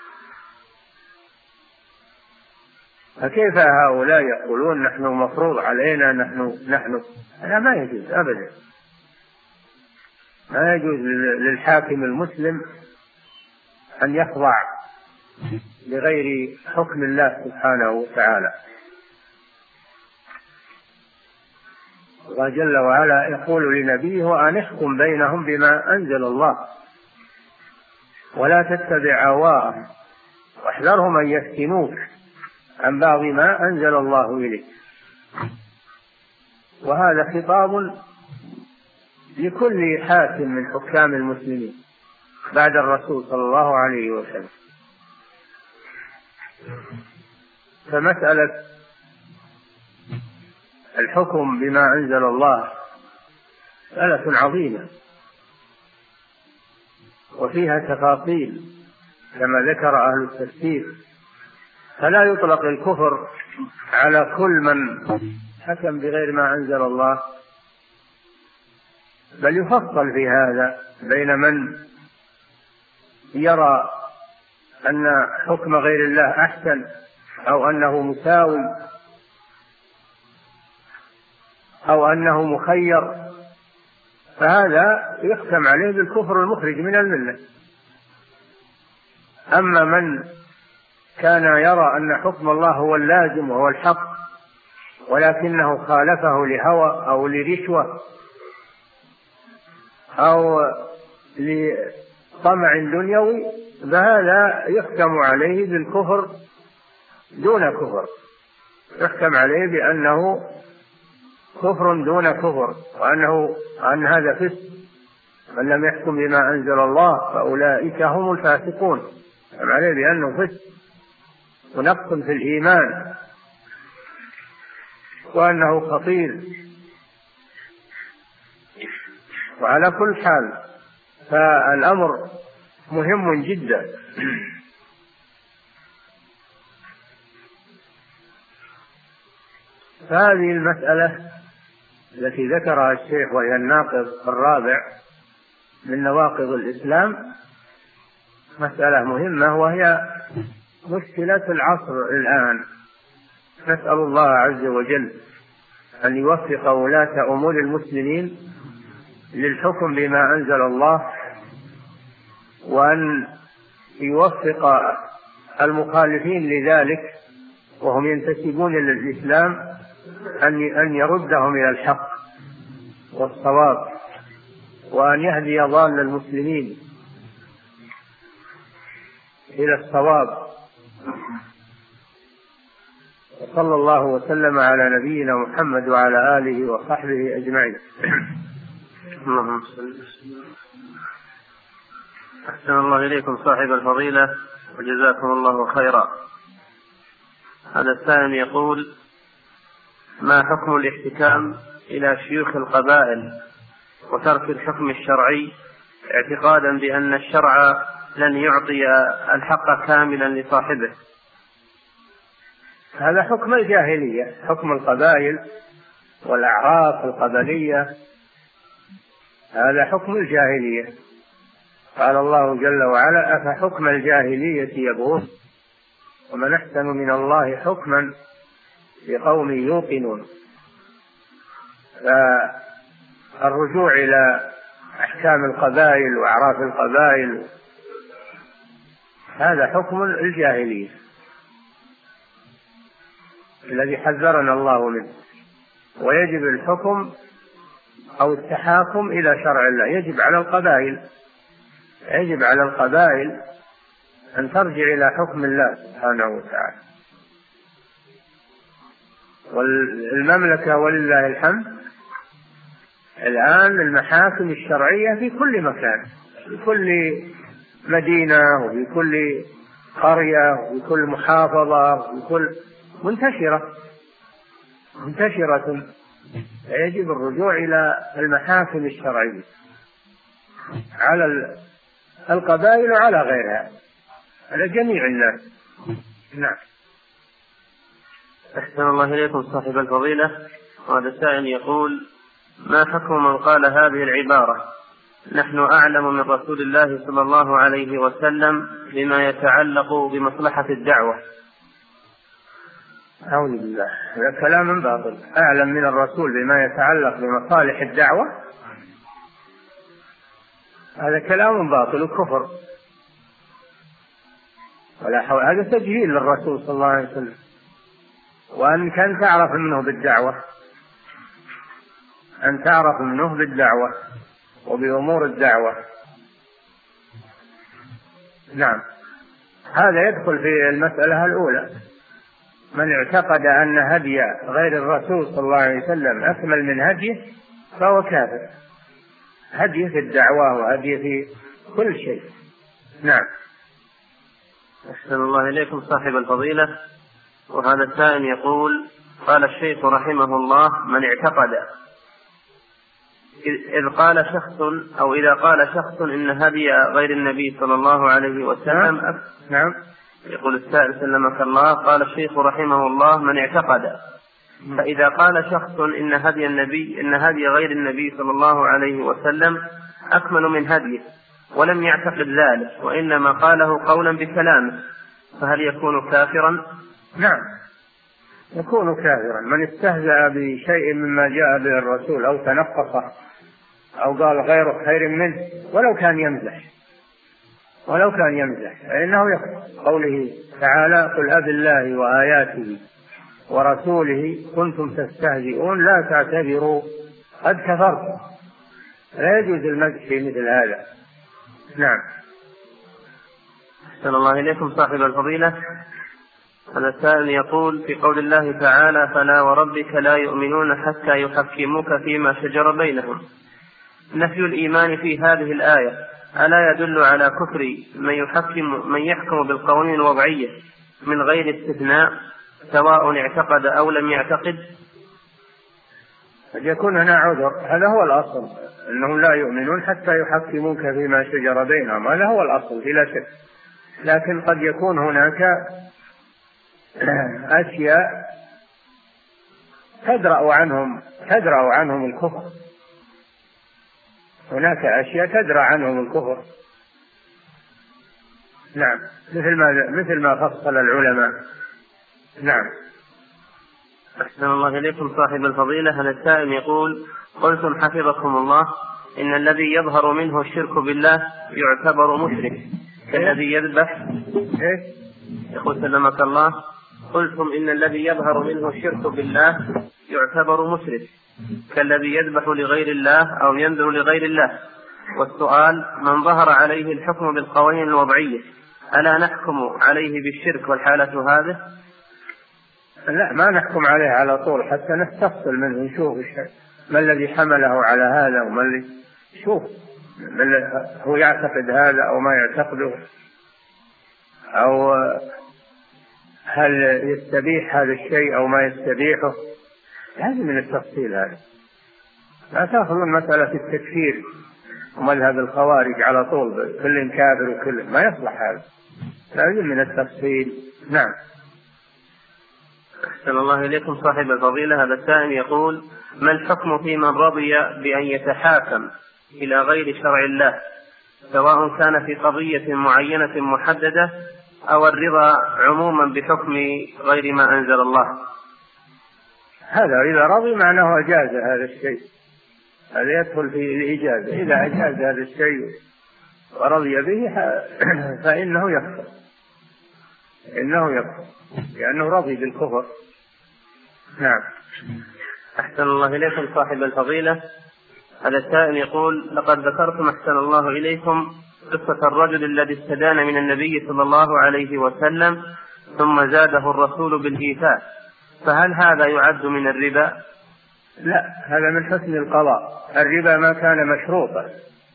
Speaker 2: فكيف هؤلاء يقولون نحن مفروض علينا نحن نحن هذا ما يجوز أبدا. ما يجوز للحاكم المسلم أن يخضع لغير حكم الله سبحانه وتعالى. الله جل وعلا يقول لنبيه أن احكم بينهم بما أنزل الله ولا تتبع أهواءهم واحذرهم أن يفتنوك عن بعض ما أنزل الله إليك. وهذا خطاب لكل حاكم من حكام المسلمين بعد الرسول صلى الله عليه وسلم. فمسألة الحكم بما أنزل الله مسألة عظيمة وفيها تفاصيل كما ذكر أهل التفسير، فلا يطلق الكفر على كل من حكم بغير ما أنزل الله، بل يفصل في هذا بين من يرى أن حكم غير الله أحسن أو أنه مساوي أو أنه مخير، فهذا يحكم عليه بالكفر المخرج من الملة. أما من كان يرى أن حكم الله هو اللازم وهو الحق ولكنه خالفه لهوى أو لرشوة أو لطمع دنيوي، فهذا يحكم عليه بالكفر دون كفر، يحكم عليه بأنه كفر دون كفر، وأنه أن هذا فسق. من لم يحكم بما أنزل الله فأولئك هم الفاسقون، يحكم عليه بأنه فسق ونقص في الإيمان وأنه خطير. وعلى كل حال فالأمر مهم جدا. فهذه المسألة التي ذكرها الشيخ وهي الناقض الرابع من نواقض الإسلام مسألة مهمة، وهي مشكلة العصر الآن. نسأل الله عز وجل أن يوفق ولاة أمور المسلمين للحكم بما أنزل الله، وأن يوفق المخالفين لذلك وهم ينتسبون للإسلام أن يردهم إلى الحق والصواب، وأن يهدي ضال المسلمين إلى الصواب. وصلى الله وسلم على نبينا محمد وعلى آله وصحبه أجمعين.
Speaker 1: اللهم صل وسلم. أحسن الله إليكم صاحب الفضيلة وجزاكم الله خيرا. هذا السائل يقول: ما حكم الاحتكام إلى شيوخ القبائل وترك الحكم الشرعي اعتقادا بأن الشرع لن يعطي الحق كاملا لصاحبه؟
Speaker 2: هذا حكم الجاهلية، حكم القبائل والأعراف القبلية، هذا حكم الجاهلية. قال الله جل وعلا: أفحكم الجاهلية يبغون ومن أحسن من الله حكما لقوم يوقنون. فالرجوع إلى أحكام القبائل وأعراف القبائل هذا حكم الجاهلية الذي حذرنا الله منه. ويجب الحكم أو التحاكم إلى شرع الله، يجب على القبائل يجب على القبائل أن ترجع إلى حكم الله سبحانه وتعالى. والمملكة ولله الحمد الآن المحاكم الشرعية في كل مكان، في كل مدينة وفي كل قرية وفي كل محافظة وفي كل منتشرة منتشرة يجب الرجوع إلى المحاكم الشرعية على القبائل وعلى غيرها، على جميع الناس. نعم.
Speaker 1: أحسن الله إليكم صاحب الفضيلة. وهذا سائل يقول: ما حكم من قال هذه العبارة: نحن أعلم من رسول الله صلى الله عليه وسلم بما يتعلق بمصلحة الدعوة؟
Speaker 2: أعوذ بالله، هذا كلام باطل. أعلم من الرسول بما يتعلق بمصالح الدعوة، هذا كلام باطل وكفر ولا حول. هذا تجهيل للرسول صلى الله عليه وسلم، وأن كان تعرف منه بالدعوة، أن تعرف منه بالدعوة وبأمور الدعوة. نعم. هذا يدخل في المسألة الأولى: من اعتقد أن هدي غير الرسول صلى الله عليه وسلم أكمل من هديه فهو كافر. هديه في الدعوة وهديه في كل شيء. نعم.
Speaker 1: أحسن الله إليكم صاحب الفضيلة. وهذا السائل يقول: قال الشيخ رحمه الله: من اعتقد إذ قال شخص أو إذا قال شخص إن هدي غير النبي صلى الله عليه وسلم.
Speaker 2: نعم. نعم.
Speaker 1: يقول السائل سلمك الله: قال الشيخ رحمه الله: من اعتقد فإذا قال شخص إن هدي النبي إن هدي غير النبي صلى الله عليه وسلم أكمل من هديه ولم يعتقد ذلك وإنما قاله قولا بكلامه، فهل يكون كافرا؟
Speaker 2: نعم، يكون كافرا. من استهزأ بشيء مما جاء به الرسول أو تنقصه أو قال غيره خير منه ولو كان يمزح ولو كان يمزح فإنه يكفر. قوله تعالى: قل أب الله وآياته ورسوله كنتم تستهزئون لا تعتذروا قد كفرتم. لا يجوز المزح في مثل هذا. نعم.
Speaker 1: أحسن الله إليكم صاحب الفضيلة. هذا السائل يقول: في قول الله تعالى: فلا وربك لا يؤمنون حتى يحكموك فيما شجر بينهم، نفي الإيمان في هذه الآية ألا يدل على كفر من يحكم من يحكم بالقوانين الوضعية من غير استثناء سواء اعتقد أو لم يعتقد؟
Speaker 2: قد يكون هنا عذر. هذا هو الأصل، أنهم لا يؤمنون حتى يحكموك فيما شجر بينهم، هذا هو الأصل بلا شك. لكن قد يكون هناك أشياء تدرأ عنهم تدرأ عنهم الكفر. هناك أشياء تدرأ عنهم الكفر. نعم، مثل ما مثل ما فصل العلماء. نعم.
Speaker 1: أحسن الله إليكم صاحب الفضيلة. هذا السائل يقول: قلتم حفظكم الله إن الذي يظهر منه الشرك بالله يعتبر مشرك كالذي يذبح. يقول سلمك الله: قلتم إن الذي يظهر منه الشرك بالله يعتبر مشرك كالذي يذبح لغير الله أو ينذر لغير الله، والسؤال: من ظهر عليه الحكم بالقوانين الوضعية ألا نحكم عليه بالشرك والحالة هذه؟
Speaker 2: لا، ما نحكم عليه على طول حتى نستفصل منه نشوف ما الذي حمله على هذا وما الذي شوف هو يعتقد هذا أو ما يعتقده، أو هل يستبيح هذا الشيء أو ما يستبيحه. لازم من التفصيل هذا. لا تأخذون مسألة التكفير ومذهب الخوارج على طول كل كافر وكل ما يصلح هذا. لازم من التفصيل. نعم.
Speaker 1: أحسن الله إليكم صاحب الفضيلة. هذا السائل يقول: ما الحكم في من رضي بأن يتحاكم إلى غير شرع الله سواء كان في قضية معينة محددة أو الرضا عموما بحكم غير ما أنزل الله؟
Speaker 2: هذا إذا رضي معناه أجاز هذا الشيء، هذا يدخل في الإجازة. إذا أجاز هذا الشيء ورضي به فإنه يكفر إنه يكفر لأنه رضي بالكفر. نعم.
Speaker 1: أحسن الله إليكم صاحب الفضيلة. هذا السائل يقول: لقد ذكرتم أحسن الله إليكم قصة الرجل الذي استدان من النبي صلى الله عليه وسلم ثم زاده الرسول بالإيفاء، فهل هذا يعد من الربا؟
Speaker 2: لا، هذا من حسن القضاء. الربا ما كان مشروطا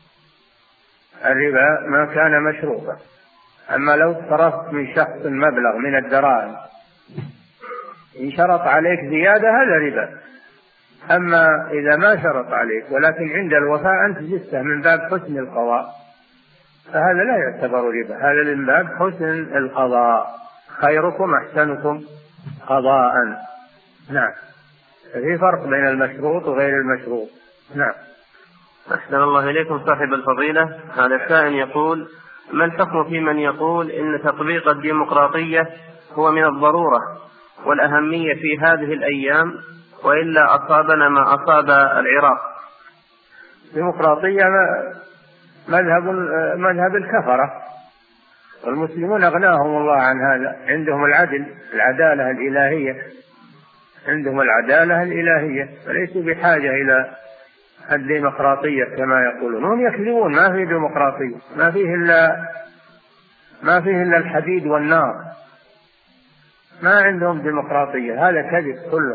Speaker 2: الربا ما كان مشروطا أما لو صرفت من شخص مبلغ من الدراهم إن شرط عليك زيادة هذا ربا. أما إذا ما شرط عليك ولكن عند الوفاء أنت جسته من باب حسن القضاء فهذا لا يعتبر ربا، هذا من باب حسن القضاء، خيركم أحسنكم قضاء. نعم، في فرق بين المشروط وغير المشروط. نعم.
Speaker 1: أحسن الله إليكم صاحب الفضيلة. هذا السائل يقول: ما الحكم في من يقول إن تطبيق الديمقراطية هو من الضرورة والأهمية في هذه الأيام وإلا أصابنا ما أصاب العراق؟
Speaker 2: الديمقراطية مذهب مذهب الكفرة، والمسلمون أغناهم الله عن هذا، عندهم العدل، العدالة الإلهية، عندهم العدالة الإلهية، فليسوا بحاجة إلى الديمقراطية كما يقولون. هم يكذبون، ما فيه ديمقراطية، ما فيه إلا ما فيه إلا الحديد والنار، ما عندهم ديمقراطية، هذا كذب كله.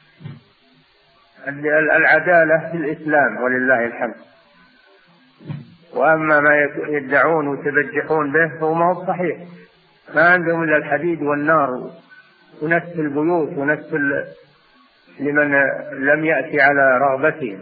Speaker 2: العدالة في الإسلام ولله الحمد، وأما ما يدعون ويتبجحون به هو ما هو صحيح، ما عندهم إلا الحديد والنار ونفس البيوت ونفس لمن لم يأتي على رغبتهم.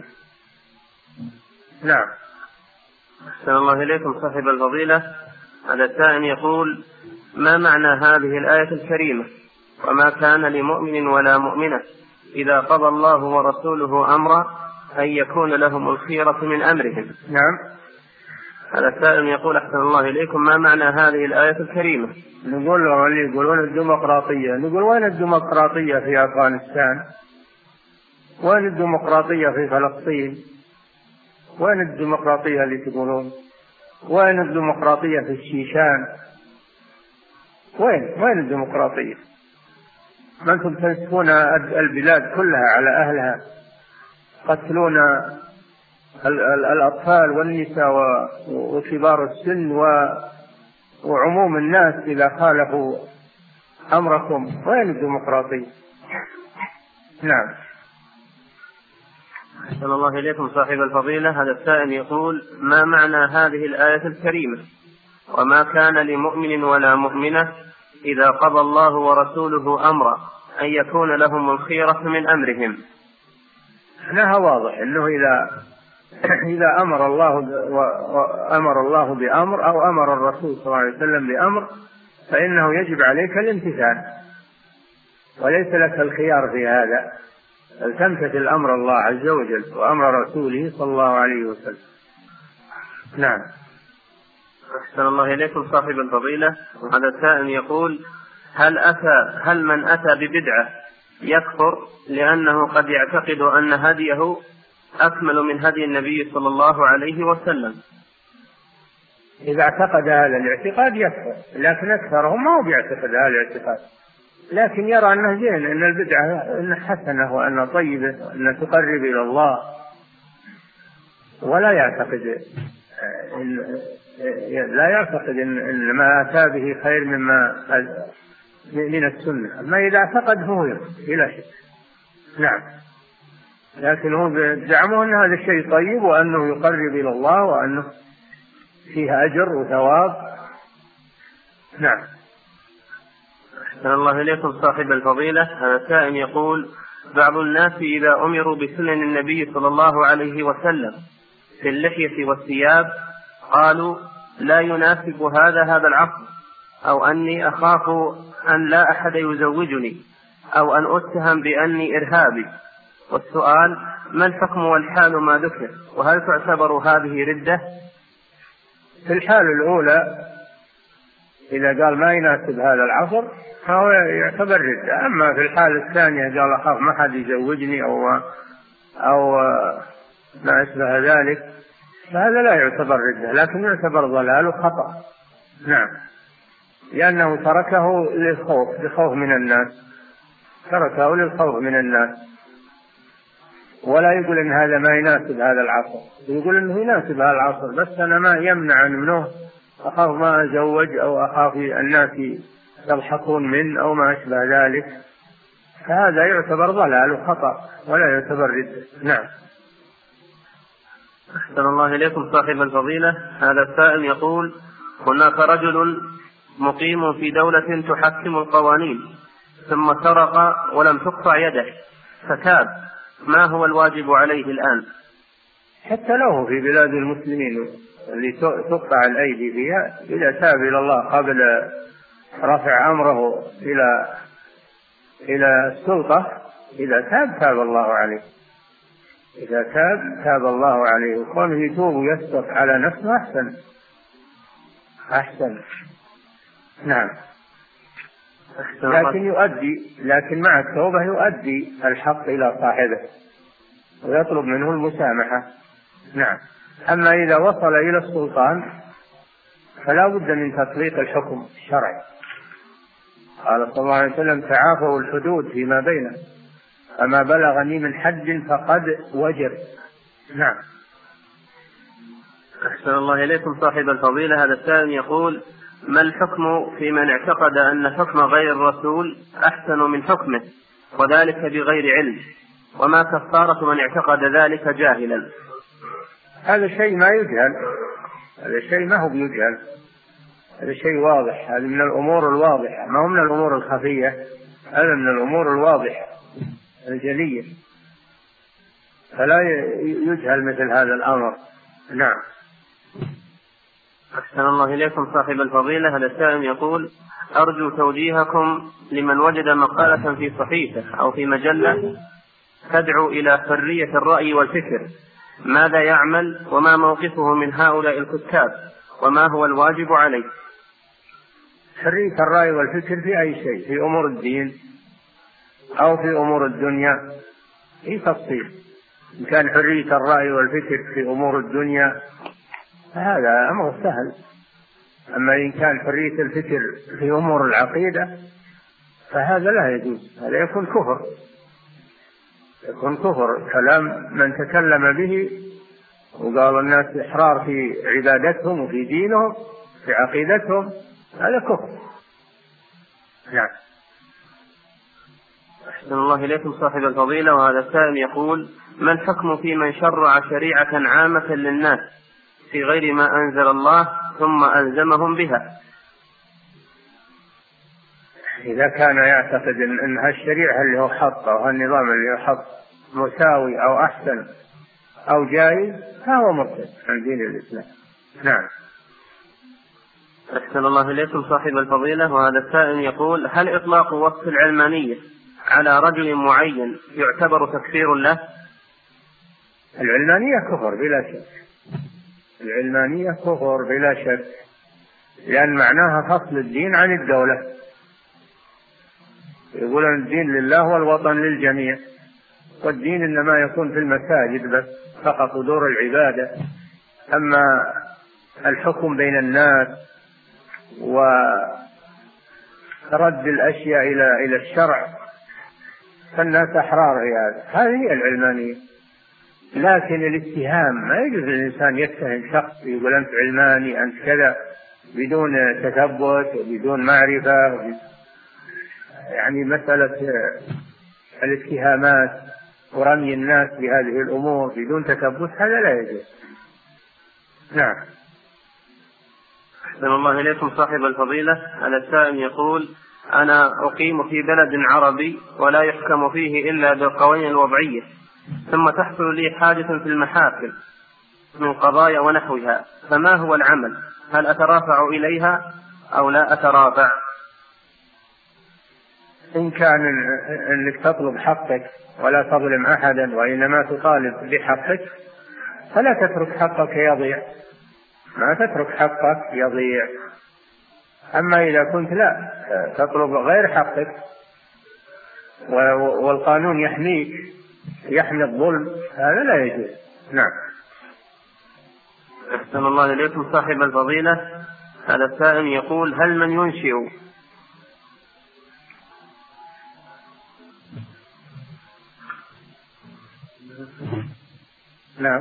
Speaker 2: نعم.
Speaker 1: أحسن الله إليكم صاحب الفضيلة. هذا السائل يقول: ما معنى هذه الآية الكريمة: وما كان لمؤمن ولا مؤمنة إذا قضى الله ورسوله أمرا أن يكون لهم الخيرة من أمرهم؟
Speaker 2: نعم.
Speaker 1: هذا السائل يقول: أحسن الله إليكم، ما معنى هذه الآية الكريمة؟
Speaker 2: نقول لهم اللي يقولون الديمقراطية، نقول وين الديمقراطية في أفغانستان؟ وين الديمقراطية في فلسطين؟ وين الديمقراطية اللي تقولون؟ وين الديمقراطية في الشيشان؟ وين وين الديمقراطية؟ ما أنتم تنسفون البلاد كلها على أهلها، قتلون الأطفال والنساء وكبار السن وعموم الناس إذا خالفوا أمركم. وين الديمقراطية؟ نعم.
Speaker 1: أحسن الله إليكم صاحب الفضيلة. هذا السائل يقول: ما معنى هذه الآية الكريمة: وما كان لمؤمن ولا مؤمنة إذا قضى الله ورسوله أمرا أن يكون لهم الخيرة من أمرهم؟
Speaker 2: معناها واضح أنه إذا إذا أمر الله أمر الله بأمر أو أمر الرسول صلى الله عليه وسلم بأمر فإنه يجب عليك الامتثال، وليس لك الخيار في هذا، بل تمتثل أمر الله عز وجل وأمر رسوله صلى الله عليه وسلم. نعم.
Speaker 1: أحسن الله إليكم صاحب الفضيلة. هذا السائل يقول: هل أتى هل من أتى ببدعة يكفر لأنه قد يعتقد أن هديه أكمل من هدي النبي صلى الله عليه وسلم؟
Speaker 2: إذا اعتقد هذا الاعتقاد يكفر، لكن أكثرهم ما هو بيعتقد هذا الاعتقاد، لكن يرى أنه زين، أن البدعة أن حسنة وأن طيبة وأن تقرب إلى الله، ولا يعتقد إن لا يعتقد إن ما أتى به خير مما من السنة. أما إذا اعتقد هو إلى شيء. نعم. لكن هو زعمه أن هذا الشيء طيب وأنه يقرب إلى الله وأنه فيه أجر وثواب. نعم.
Speaker 1: أحسن الله إليكم صاحب الفضيلة. هذا سائل يقول: بعض الناس إذا أمروا بسنن النبي صلى الله عليه وسلم في اللحية والثياب قالوا لا يناسب هذا هذا العصر، أو أني أخاف أن لا أحد يزوجني، أو أن أتهم بأني إرهابي. والسؤال: ما الحكم والحال ما ذكر، وهل تعتبر هذه ردة؟
Speaker 2: في الحال الأولى إذا قال ما يناسب هذا العصر فهو يعتبر ردة. أما في الحال الثانية قال أخاف ما حد يزوجني أو أو ما أشبه ذلك فهذا لا يعتبر ردة، لكن يعتبر ضلال وخطأ. نعم. لأنه تركه للخوف لخوف من الناس، تركه للخوف من الناس، ولا يقول إن هذا ما يناسب هذا العصر، يقول إنه يناسب هذا العصر بس أنا ما يمنع منه، أخاف ما أزوج أو أخاف الناس يضحكون من أو ما أشبه ذلك، فهذا يعتبر ضلال وخطأ ولا يعتبر ردة. نعم.
Speaker 1: أحسن الله إليكم صاحب الفضيلة. هذا السائل يقول: هناك رجل مقيم في دولة تحكم القوانين، ثم سرق ولم تقطع يده فتاب، ما هو الواجب عليه الآن؟
Speaker 2: حتى له في بلاد المسلمين اللي تقطع الأيدي فيها، إذا تاب إلى الله قبل رفع أمره إلى إلى السلطة، إذا تاب تاب الله عليه، إذا تاب تاب الله عليه، وكونه يتوب ويستر على نفسه أحسن أحسن. نعم. لكن يؤدي لكن مع التوبة يؤدي الحق إلى صاحبه ويطلب منه المسامحة. نعم. أما إذا وصل إلى السلطان فلا بد من تطبيق الحكم الشرعي. قال صلى الله عليه وسلم: تعافوا الحدود فيما بينه، أما بلغني من حد فقد وجب. نعم.
Speaker 1: أحسن الله إليكم صاحب الفضيلة. هذا السائل يقول: ما الحكم في من اعتقد أن حكم غير الرسول أحسن من حكمه وذلك بغير علم، وما كفارة من اعتقد ذلك جاهلا؟
Speaker 2: هذا شيء ما يجهل، هذا شيء ما هو بيجهل، هذا شيء واضح، هذا من الأمور الواضحة، ما هو من الأمور الخفية، هذا من الأمور الواضحة الجلية، فلا يجهل مثل هذا الأمر. نعم.
Speaker 1: أحسن الله إليكم صاحب الفضيلة. هذا السائل يقول: أرجو توجيهكم لمن وجد مقالة في صحيفة أو في مجلة تدعو إلى حرية الرأي والفكر، ماذا يعمل وما موقفه من هؤلاء الكتاب وما هو الواجب عليه؟
Speaker 2: حرية الرأي والفكر في أي شيء، في أمور الدين أو في أمور الدنيا، في تفصيل. إن كان حرية الرأي والفكر في أمور الدنيا هذا أمر سهل، أما إن كان حرية الفكر في أمور العقيدة فهذا لا يجوز، هذا يكون كفر، يكون كفر. كلام من تكلم به وقال الناس إحرار في عبادتهم وفي دينهم في عقيدتهم، هذا كفر. نعم.
Speaker 1: أحسن الله إليكم صاحب الفضيلة. وهذا السائل يقول: ما الحكم في من شرع شريعة عامة للناس في غير ما أنزل الله ثم ألزمهم بها؟
Speaker 2: إذا كان يعتقد أن هالشريعة اللي هو حط أو هالنظام اللي هو حط مساوي أو أحسن أو جائز فهو مرتد عن دين الإسلام. نعم.
Speaker 1: أحسن الله إليكم صاحب الفضيلة. وهذا السائل يقول: هل إطلاق وصف العلمانية على رجل معين يعتبر تكفير له؟
Speaker 2: العلمانية كفر بلا شك، العلمانية كفر بلا شك، لأن معناها فصل الدين عن الدولة. يقولون الدين لله والوطن للجميع، والدين إنما يكون في المساجد بس فقط ودور العبادة، أما الحكم بين الناس ورد الأشياء إلى إلى الشرع فالناس أحرار في هذا، هذه هي العلمانية. لكن الاتهام ما يجوز الإنسان يتهم شخص يقول أنت علماني أنت كذا بدون تثبت وبدون معرفة، يعني مسألة الاتهامات ورمي الناس بهذه الأمور بدون تثبت هذا لا يجوز. نعم.
Speaker 1: أحسن الله إليكم صاحب الفضيلة. هذا السائل يقول: أنا أقيم في بلد عربي ولا يحكم فيه إلا بالقوانين الوضعية، ثم تحصل لي حاجة في المحاكم من قضايا ونحوها، فما هو العمل؟ هل أترافع إليها أو لا أترافع؟
Speaker 2: إن كان أنك تطلب حقك ولا تظلم أحدا وإنما تطالب بحقك فلا تترك حقك يضيع، ما تترك حقك يضيع. أما إذا كنت لا تطلب غير حقك والقانون يحميك يحمي الظلم هذا لا يجوز. نعم.
Speaker 1: أحسن الله إليكم صاحب الفضيلة. هذا السائل يقول: هل من ينشئ
Speaker 2: نعم.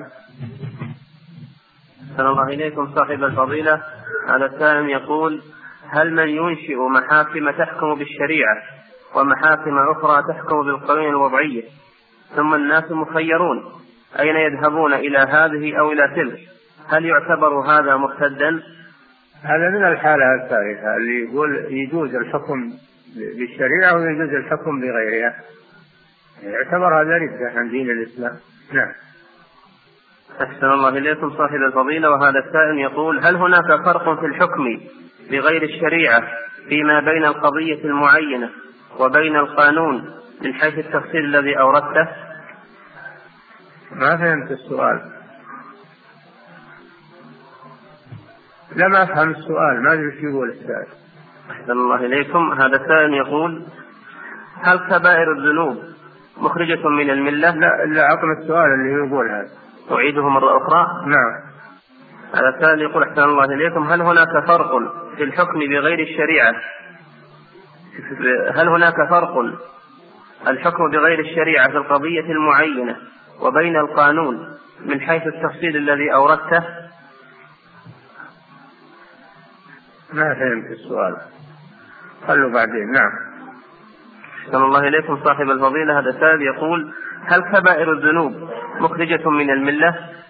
Speaker 1: أحسن الله إليكم صاحب الفضيلة. هذا السائل يقول: هل من ينشئ محاكم تحكم بالشريعة ومحاكم أخرى تحكم بالقوانين الوضعية ثم الناس مخيرون أين يذهبون إلى هذه أو إلى تلك، هل يعتبر هذا مرتدا؟
Speaker 2: هذا من الحالة الثالثة اللي يقول يجوز الحكم بالشريعة ويجوز الحكم بغيرها، يعتبر هذا ردة عن دين الإسلام. نعم.
Speaker 1: أحسن الله إليكم صاحب الفضيلة. وهذا السائل يقول: هل هناك فرق في الحكم بغير الشريعة فيما بين القضية المعينة وبين القانون من حيث التفصيل الذي أوردته؟
Speaker 2: ما فهمت السؤال. لم أفهم السؤال، ما أدري شو يقول السائل.
Speaker 1: أحسن الله إليكم. هذا السائل يقول: هل كبائر الذنوب مخرجة من الملة؟
Speaker 2: لا لا، أعطنا السؤال اللي يقول هذا.
Speaker 1: أعيده مرة أخرى.
Speaker 2: نعم.
Speaker 1: هذا السائل يقول: أحسن الله إليكم، هل هناك فرق في الحكم بغير الشريعة؟ هل هناك فرق الحكم بغير الشريعة في القضية المعينة وبين القانون من حيث التفصيل الذي أوردته؟
Speaker 2: ما فهمت السؤال، خلوا بعدين. نعم.
Speaker 1: أحسن الله إليكم صاحب الفضيلة. هذا السائل يقول: هل كبائر الذنوب مخرجة من الملة؟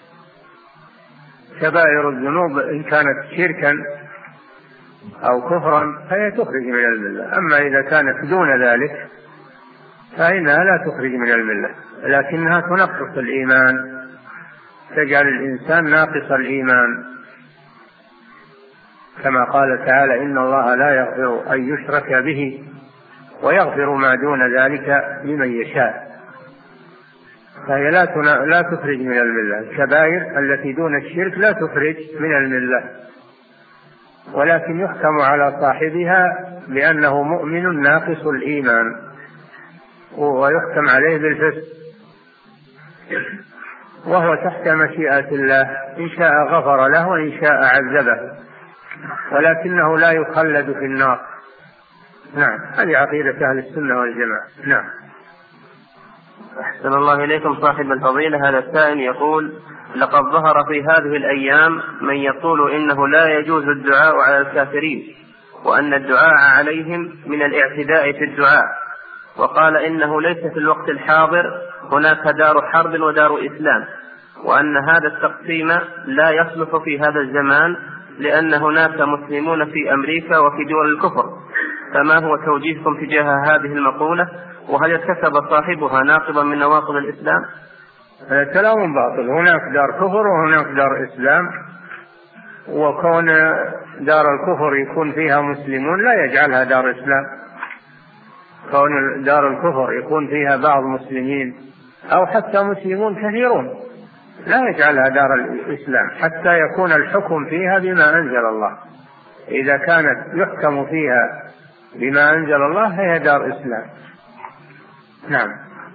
Speaker 2: كبائر الذنوب إن كانت شركا أو كفرا فهي تخرج من الملة، أما إذا كانت دون ذلك فإنها لا تخرج من الملة، لكنها تنقص الإيمان، تجعل الإنسان ناقص الإيمان، كما قال تعالى: إن الله لا يغفر أن يشرك به ويغفر ما دون ذلك لمن يشاء. فهي لا لا تخرج من الملة. الكبائر التي دون الشرك لا تخرج من الملة، ولكن يحكم على صاحبها بأنه مؤمن ناقص الإيمان، ويحكم عليه بالفسق، وهو تحت مشيئة الله، إن شاء غفر له وإن شاء عذبه، ولكنه لا يخلد في النار. نعم. هذه عقيدة أهل السنة والجماعة. نعم.
Speaker 1: أحسن الله إليكم صاحب الفضيلة. هذا السائل يقول: لقد ظهر في هذه الأيام من يقول إنه لا يجوز الدعاء على الكافرين، وأن الدعاء عليهم من الاعتداء في الدعاء، وقال إنه ليس في الوقت الحاضر هناك دار حرب ودار إسلام، وأن هذا التقسيم لا يصلح في هذا الزمان لأن هناك مسلمون في أمريكا وفي دول الكفر، فما هو توجيهكم تجاه هذه المقولة؟ وهل ارتكب صاحبها ناقضا من نواقض الإسلام؟
Speaker 2: هذا كلام باطل. هناك دار كفر وهناك دار إسلام، وكون دار الكفر يكون فيها مسلمون لا يجعلها دار إسلام. كون دار الكفر يكون فيها بعض مسلمين أو حتى مسلمون كثيرون لا يجعلها دار الإسلام، حتى يكون الحكم فيها بما أنزل الله. إذا كانت يحكم فيها بما أنزل الله هي دار إسلام. نعم.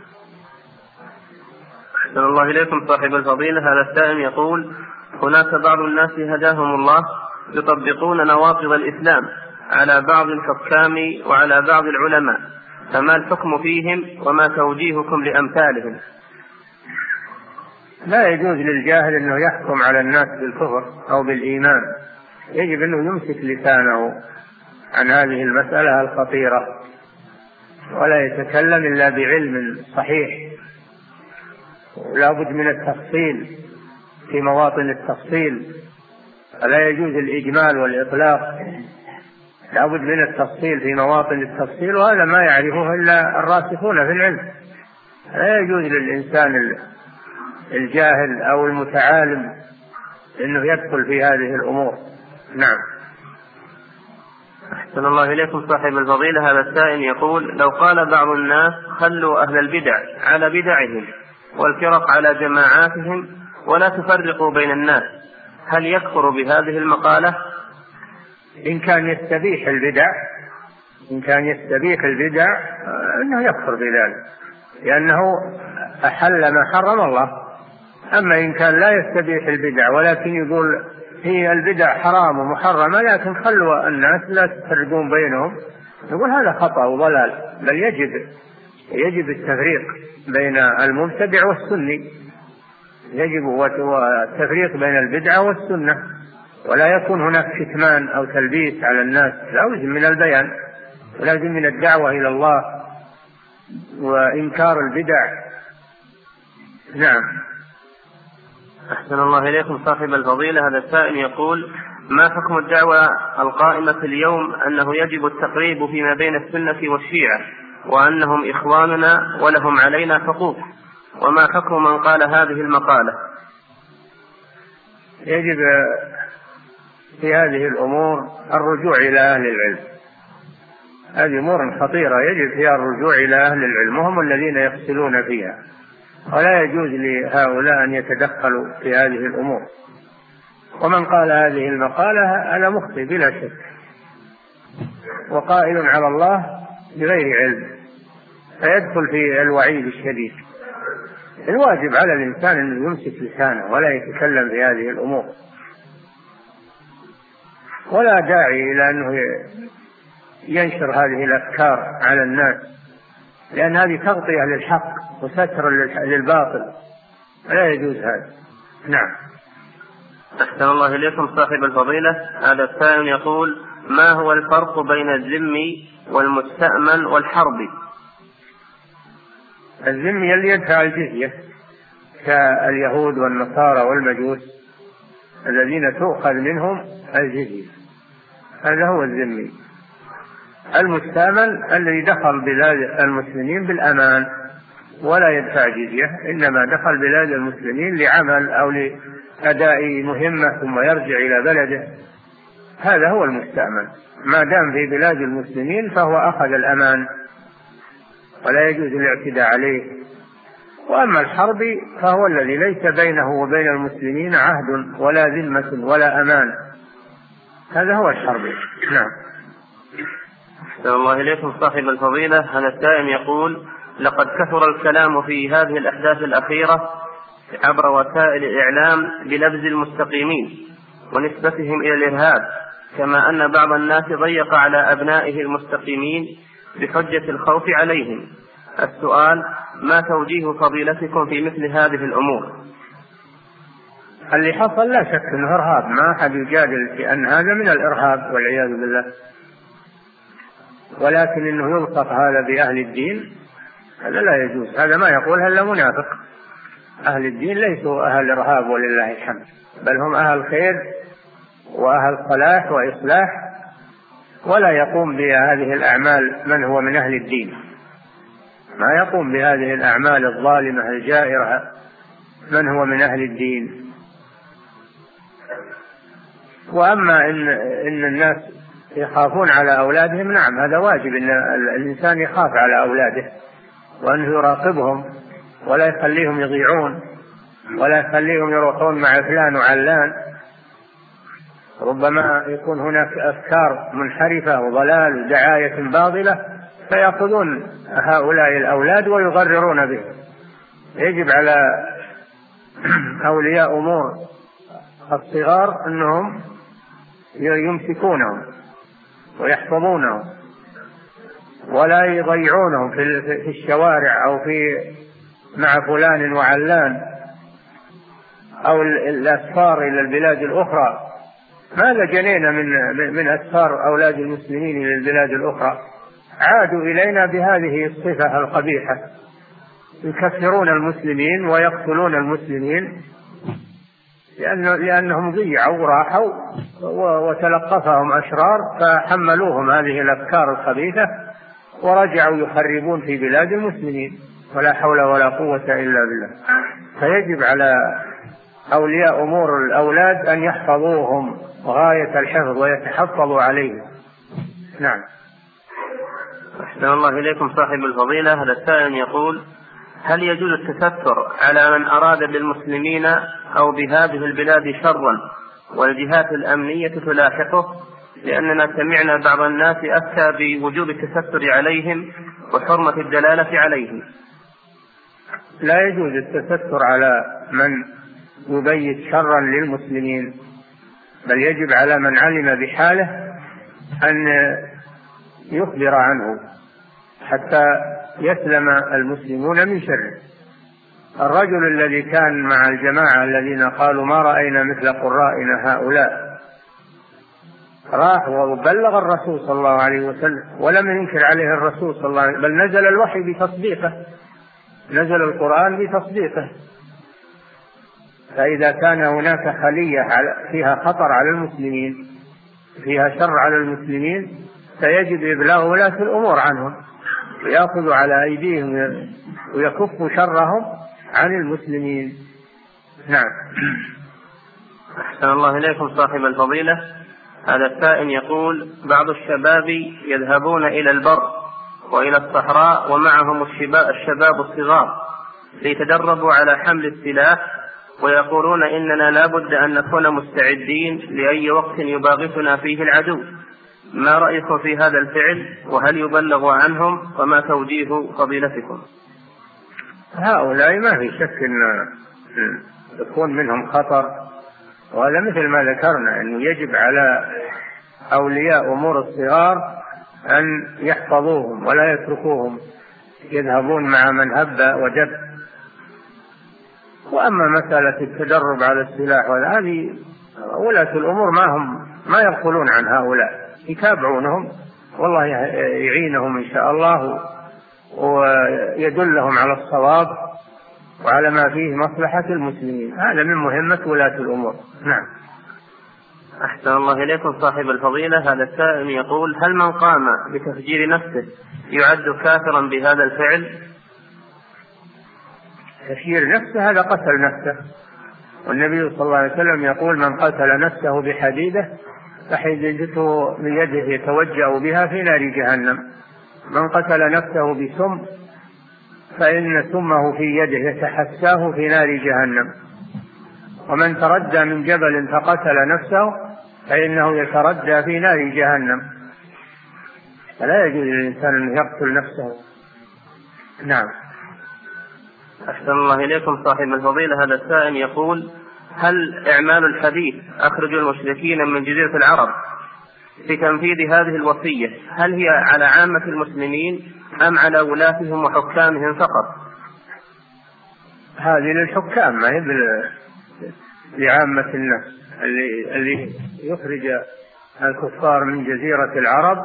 Speaker 1: أحسن الله إليكم صاحب الفضيلة. هذا السائل يقول: هناك بعض الناس هداهم الله يطبقون نواقض الإسلام على بعض الحكام وعلى بعض العلماء، فما الحكم فيهم وما توجيهكم لأمثالهم؟
Speaker 2: لا يجوز للجاهل أنه يحكم على الناس بالكفر أو بالإيمان، يجب أنه يمسك لسانه عن هذه المسألة الخطيرة، ولا يتكلم إلا بعلم صحيح، لا بد من التفصيل في مواطن التفصيل، فلا يجوز الإجمال والإطلاق، لا بد من التفصيل في مواطن التفصيل، وهذا ما يعرفه إلا الراسخون في العلم. لا يجوز للإنسان الجاهل أو المتعالم أنه يدخل في هذه الأمور. نعم.
Speaker 1: أحسن الله إليكم صاحب الفضيلة. هذا السائل يقول: لو قال بعض الناس خلوا أهل البدع على بدعهم والفرق على جماعاتهم ولا تفرقوا بين الناس، هل يكفر بهذه المقالة؟
Speaker 2: إن كان يستبيح البدع إن كان يستبيح البدع أنه يكفر بذلك، لأنه أحل ما حرم الله. أما إن كان لا يستبيح البدع ولكن يقول هي البدع حرام ومحرمة لكن خلوا الناس لا تفرقون بينهم، يقول هذا خطأ وضلال، بل يجب يجب التفريق بين المبتدع والسني، يجب التفريق بين البدعة والسنة، ولا يكون هناك كتمان أو تلبيس على الناس، لازم من البيان ولازم من الدعوة إلى الله وإنكار البدع. نعم.
Speaker 1: أحسن الله إليكم صاحب الفضيلة. هذا السائل يقول: ما حكم الدعوة القائمة اليوم أنه يجب التقريب فيما بين السنة والشيعة وأنهم إخواننا ولهم علينا حقوق، وما حكم من قال هذه المقالة؟
Speaker 2: يجب في هذه الأمور الرجوع إلى أهل العلم. هذه أمور خطيرة يجب فيها الرجوع إلى أهل العلم، وهم الذين يفصلون فيها، ولا يجوز لهؤلاء أن يتدخلوا في هذه الأمور. ومن قال هذه المقالة أنا مخطئ بلا شك، وقائل على الله بغير علم، فيدخل في الوعيد الشديد. الواجب على الإنسان أن يمسك لسانه ولا يتكلم في هذه الأمور، ولا داعي إلى أنه ينشر هذه الأفكار على الناس، لأن هذه تغطية للحق وستر للباطل، لا يجوز هذا. نعم.
Speaker 1: أحسن الله إليكم صاحب الفضيلة. هذا السائل يقول: ما هو الفرق بين الذمي والمستأمن والحربي؟
Speaker 2: الذمي اللي يدفع الجزية كاليهود والنصارى والمجوس الذين تؤخذ منهم الجزية، هذا هو الذمي. المستأمن الذي دخل بلاد المسلمين بالأمان ولا يدفع جزية، إنما دخل بلاد المسلمين لعمل أو لأداء مهمة ثم يرجع إلى بلده، هذا هو المستأمن. ما دام في بلاد المسلمين فهو أخذ الأمان ولا يجوز الاعتداء عليه. وأما الحربي فهو الذي ليس بينه وبين المسلمين عهد ولا ذمة ولا أمان، هذا هو الحربي. نعم.
Speaker 1: أحسن الله إليكم صاحب الفضيلة. هذا السائل يقول: لقد كثر الكلام في هذه الأحداث الأخيرة عبر وسائل الإعلام بلبز المستقيمين ونسبتهم إلى الإرهاب، كما أن بعض الناس ضيق على أبنائه المستقيمين بحجة الخوف عليهم. السؤال: ما توجيه فضيلتكم في مثل هذه الأمور؟
Speaker 2: اللي حصل لا شك أنه إرهاب، ما أحد يجادل في أن هذا من الإرهاب والعياذ بالله، ولكن إنه يلصق هذا بأهل الدين هذا لا يجوز، هذا ما يقولها إلا منافق. أهل الدين ليسوا أهل إرهاب ولله الحمد، بل هم أهل خير وأهل صلاح وإصلاح، ولا يقوم بهذه الأعمال من هو من أهل الدين، ما يقوم بهذه الأعمال الظالمة الجائرة من هو من أهل الدين. وأما إن, إن الناس يخافون على أولادهم، نعم هذا واجب، إن الإنسان يخاف على أولاده وأنه يراقبهم ولا يخليهم يضيعون ولا يخليهم يروحون مع فلان وعلان. ربما يكون هناك أفكار منحرفة وضلال ودعاية باطلة فيأخذون هؤلاء الأولاد ويغررون به. يجب على أولياء أمور الصغار أنهم يمسكونهم ويحفظونهم ولا يضيعونهم في الشوارع أو في مع فلان وعلان أو الأسفار إلى البلاد الأخرى. ماذا جنينا من من أسفار أولاد المسلمين إلى البلاد الأخرى؟ عادوا إلينا بهذه الصفة القبيحة، يكفرون المسلمين ويقتلون المسلمين لأنهم ضيعوا وراحوا وتلقفهم أشرار فحملوهم هذه الأفكار الخبيثة ورجعوا يخربون في بلاد المسلمين، ولا حول ولا قوة إلا بالله. فيجب على أولياء أمور الأولاد أن يحفظوهم غاية الحفظ ويتحفظوا عليهم. نعم.
Speaker 1: أحسن الله إليكم صاحب الفضيلة. هذا السائل يقول: هل يجوز التستر على من أراد بالمسلمين أو بهذه البلاد شرا والجهات الأمنية تلاحقه؟ لأننا سمعنا بعض الناس أفتى بوجوب التستر عليهم وحرمة الدلالة عليهم.
Speaker 2: لا يجوز التستر على من يبيت شرا للمسلمين، بل يجب على من علم بحاله أن يخبر عنه حتى يسلم المسلمون من شره. الرجل الذي كان مع الجماعة الذين قالوا ما رأينا مثل قرائنا هؤلاء راح وبلغ الرسول صلى الله عليه وسلم ولم ينكر عليه الرسول صلى الله عليه وسلم، بل نزل الوحي بتصديقه، نزل القرآن بتصديقه. فإذا كان هناك خلية فيها خطر على المسلمين، فيها شر على المسلمين، فيجب إبلاغ ولاة الأمور عنهم ويأخذوا على أيديهم ويكفوا شرهم عن المسلمين. نعم.
Speaker 1: أحسن الله إليكم صاحب الفضيلة. هذا السائل يقول: بعض الشباب يذهبون إلى البر وإلى الصحراء ومعهم الشباب الصغار ليتدربوا على حمل السلاح، ويقولون إننا لا بد أن نكون مستعدين لأي وقت يباغتنا فيه العدو. ما رأيكم في هذا الفعل؟ وهل يبلغ عنهم؟ وما توجيه فضيلتكم؟
Speaker 2: هؤلاء ما في شك أن يكون منهم خطر، وهذا مثل ما ذكرنا أنه يجب على أولياء أمور الصغار أن يحفظوهم ولا يتركوهم يذهبون مع من هب ودب. وأما مسألة التدرب على السلاح وهذه ولاة الأمور ما هم ما يغفلون عن هؤلاء، يتابعونهم والله يعينهم إن شاء الله ويدلهم على الصواب وعلى ما فيه مصلحة المسلمين. هذا من مهمة ولاة الأمور. نعم.
Speaker 1: أحسن الله إليكم صاحب الفضيلة. هذا السائل يقول: هل من قام بتفجير نفسه يعد كافرا بهذا الفعل؟
Speaker 2: تفجير نفسه هذا قتل نفسه، والنبي صلى الله عليه وسلم يقول: من قتل نفسه بحديدة فحديدته من يده يتوجأ بها في نار جهنم. من قتل نفسه بسم فإن سمه في يده يتحساه في نار جهنم. ومن تردى من جبل فقتل نفسه فإنه يتردى في نار جهنم. فلا يجوز للإنسان أن يقتل نفسه. نعم.
Speaker 1: أحسن الله إليكم صاحب الفضيلة. هذا السائل يقول: هل إعمال الحديث أخرج المشركين من جزيرة العرب في تنفيذ هذه الوصية هل هي على عامة المسلمين أم على ولاتهم وحكامهم فقط؟
Speaker 2: هذه للحكام ما هي لعامة الناس. اللي, اللي يخرج الكفار من جزيرة العرب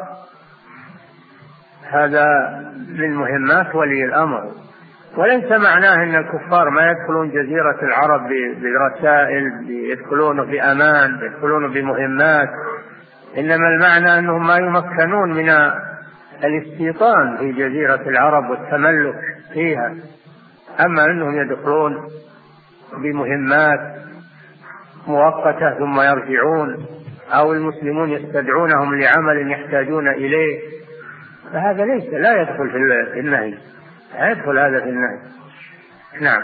Speaker 2: هذا من مهمات ولي الأمر، وليس معناه أن الكفار ما يدخلون جزيرة العرب برسائل، يدخلون بأمان، يدخلون بمهمات، إنما المعنى أنهم ما يمكنون من الاستيطان في جزيرة العرب والتملك فيها. أما أنهم يدخلون بمهمات مؤقتة ثم يرجعون، أو المسلمون يستدعونهم لعمل يحتاجون إليه، فهذا ليس لا يدخل في النهي، لا يدخل هذا في النهي. نعم.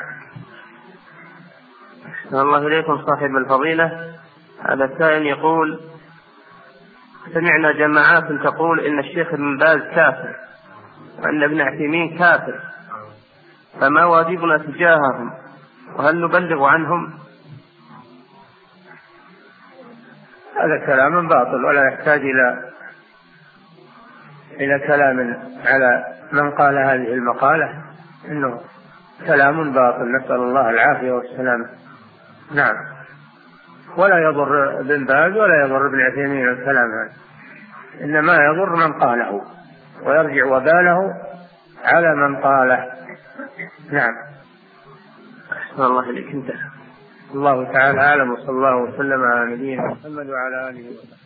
Speaker 1: الله إليكم صاحب الفضيلة. هذا السائل يقول: سمعنا جماعات تقول إن الشيخ ابن باز كافر وأن ابن عثيمين كافر، فما واجبنا تجاههم؟ وهل نبلغ عنهم؟
Speaker 2: هذا كلام باطل ولا يحتاج إلى إلى كلام على من قال هذه المقالة، إنه كلام باطل، نسأل الله العافية والسلامة. نعم. ولا يضر ابن باز ولا يضر ابن عثيمين الكلام هذا، إنما يضر من قاله ويرجع وباله على من قاله. نعم.
Speaker 1: أحسن الله إليك. انتهى.
Speaker 2: الله تعالى أعلم، وصلى الله وسلم على نبينا محمد وعلى آله وصحبه.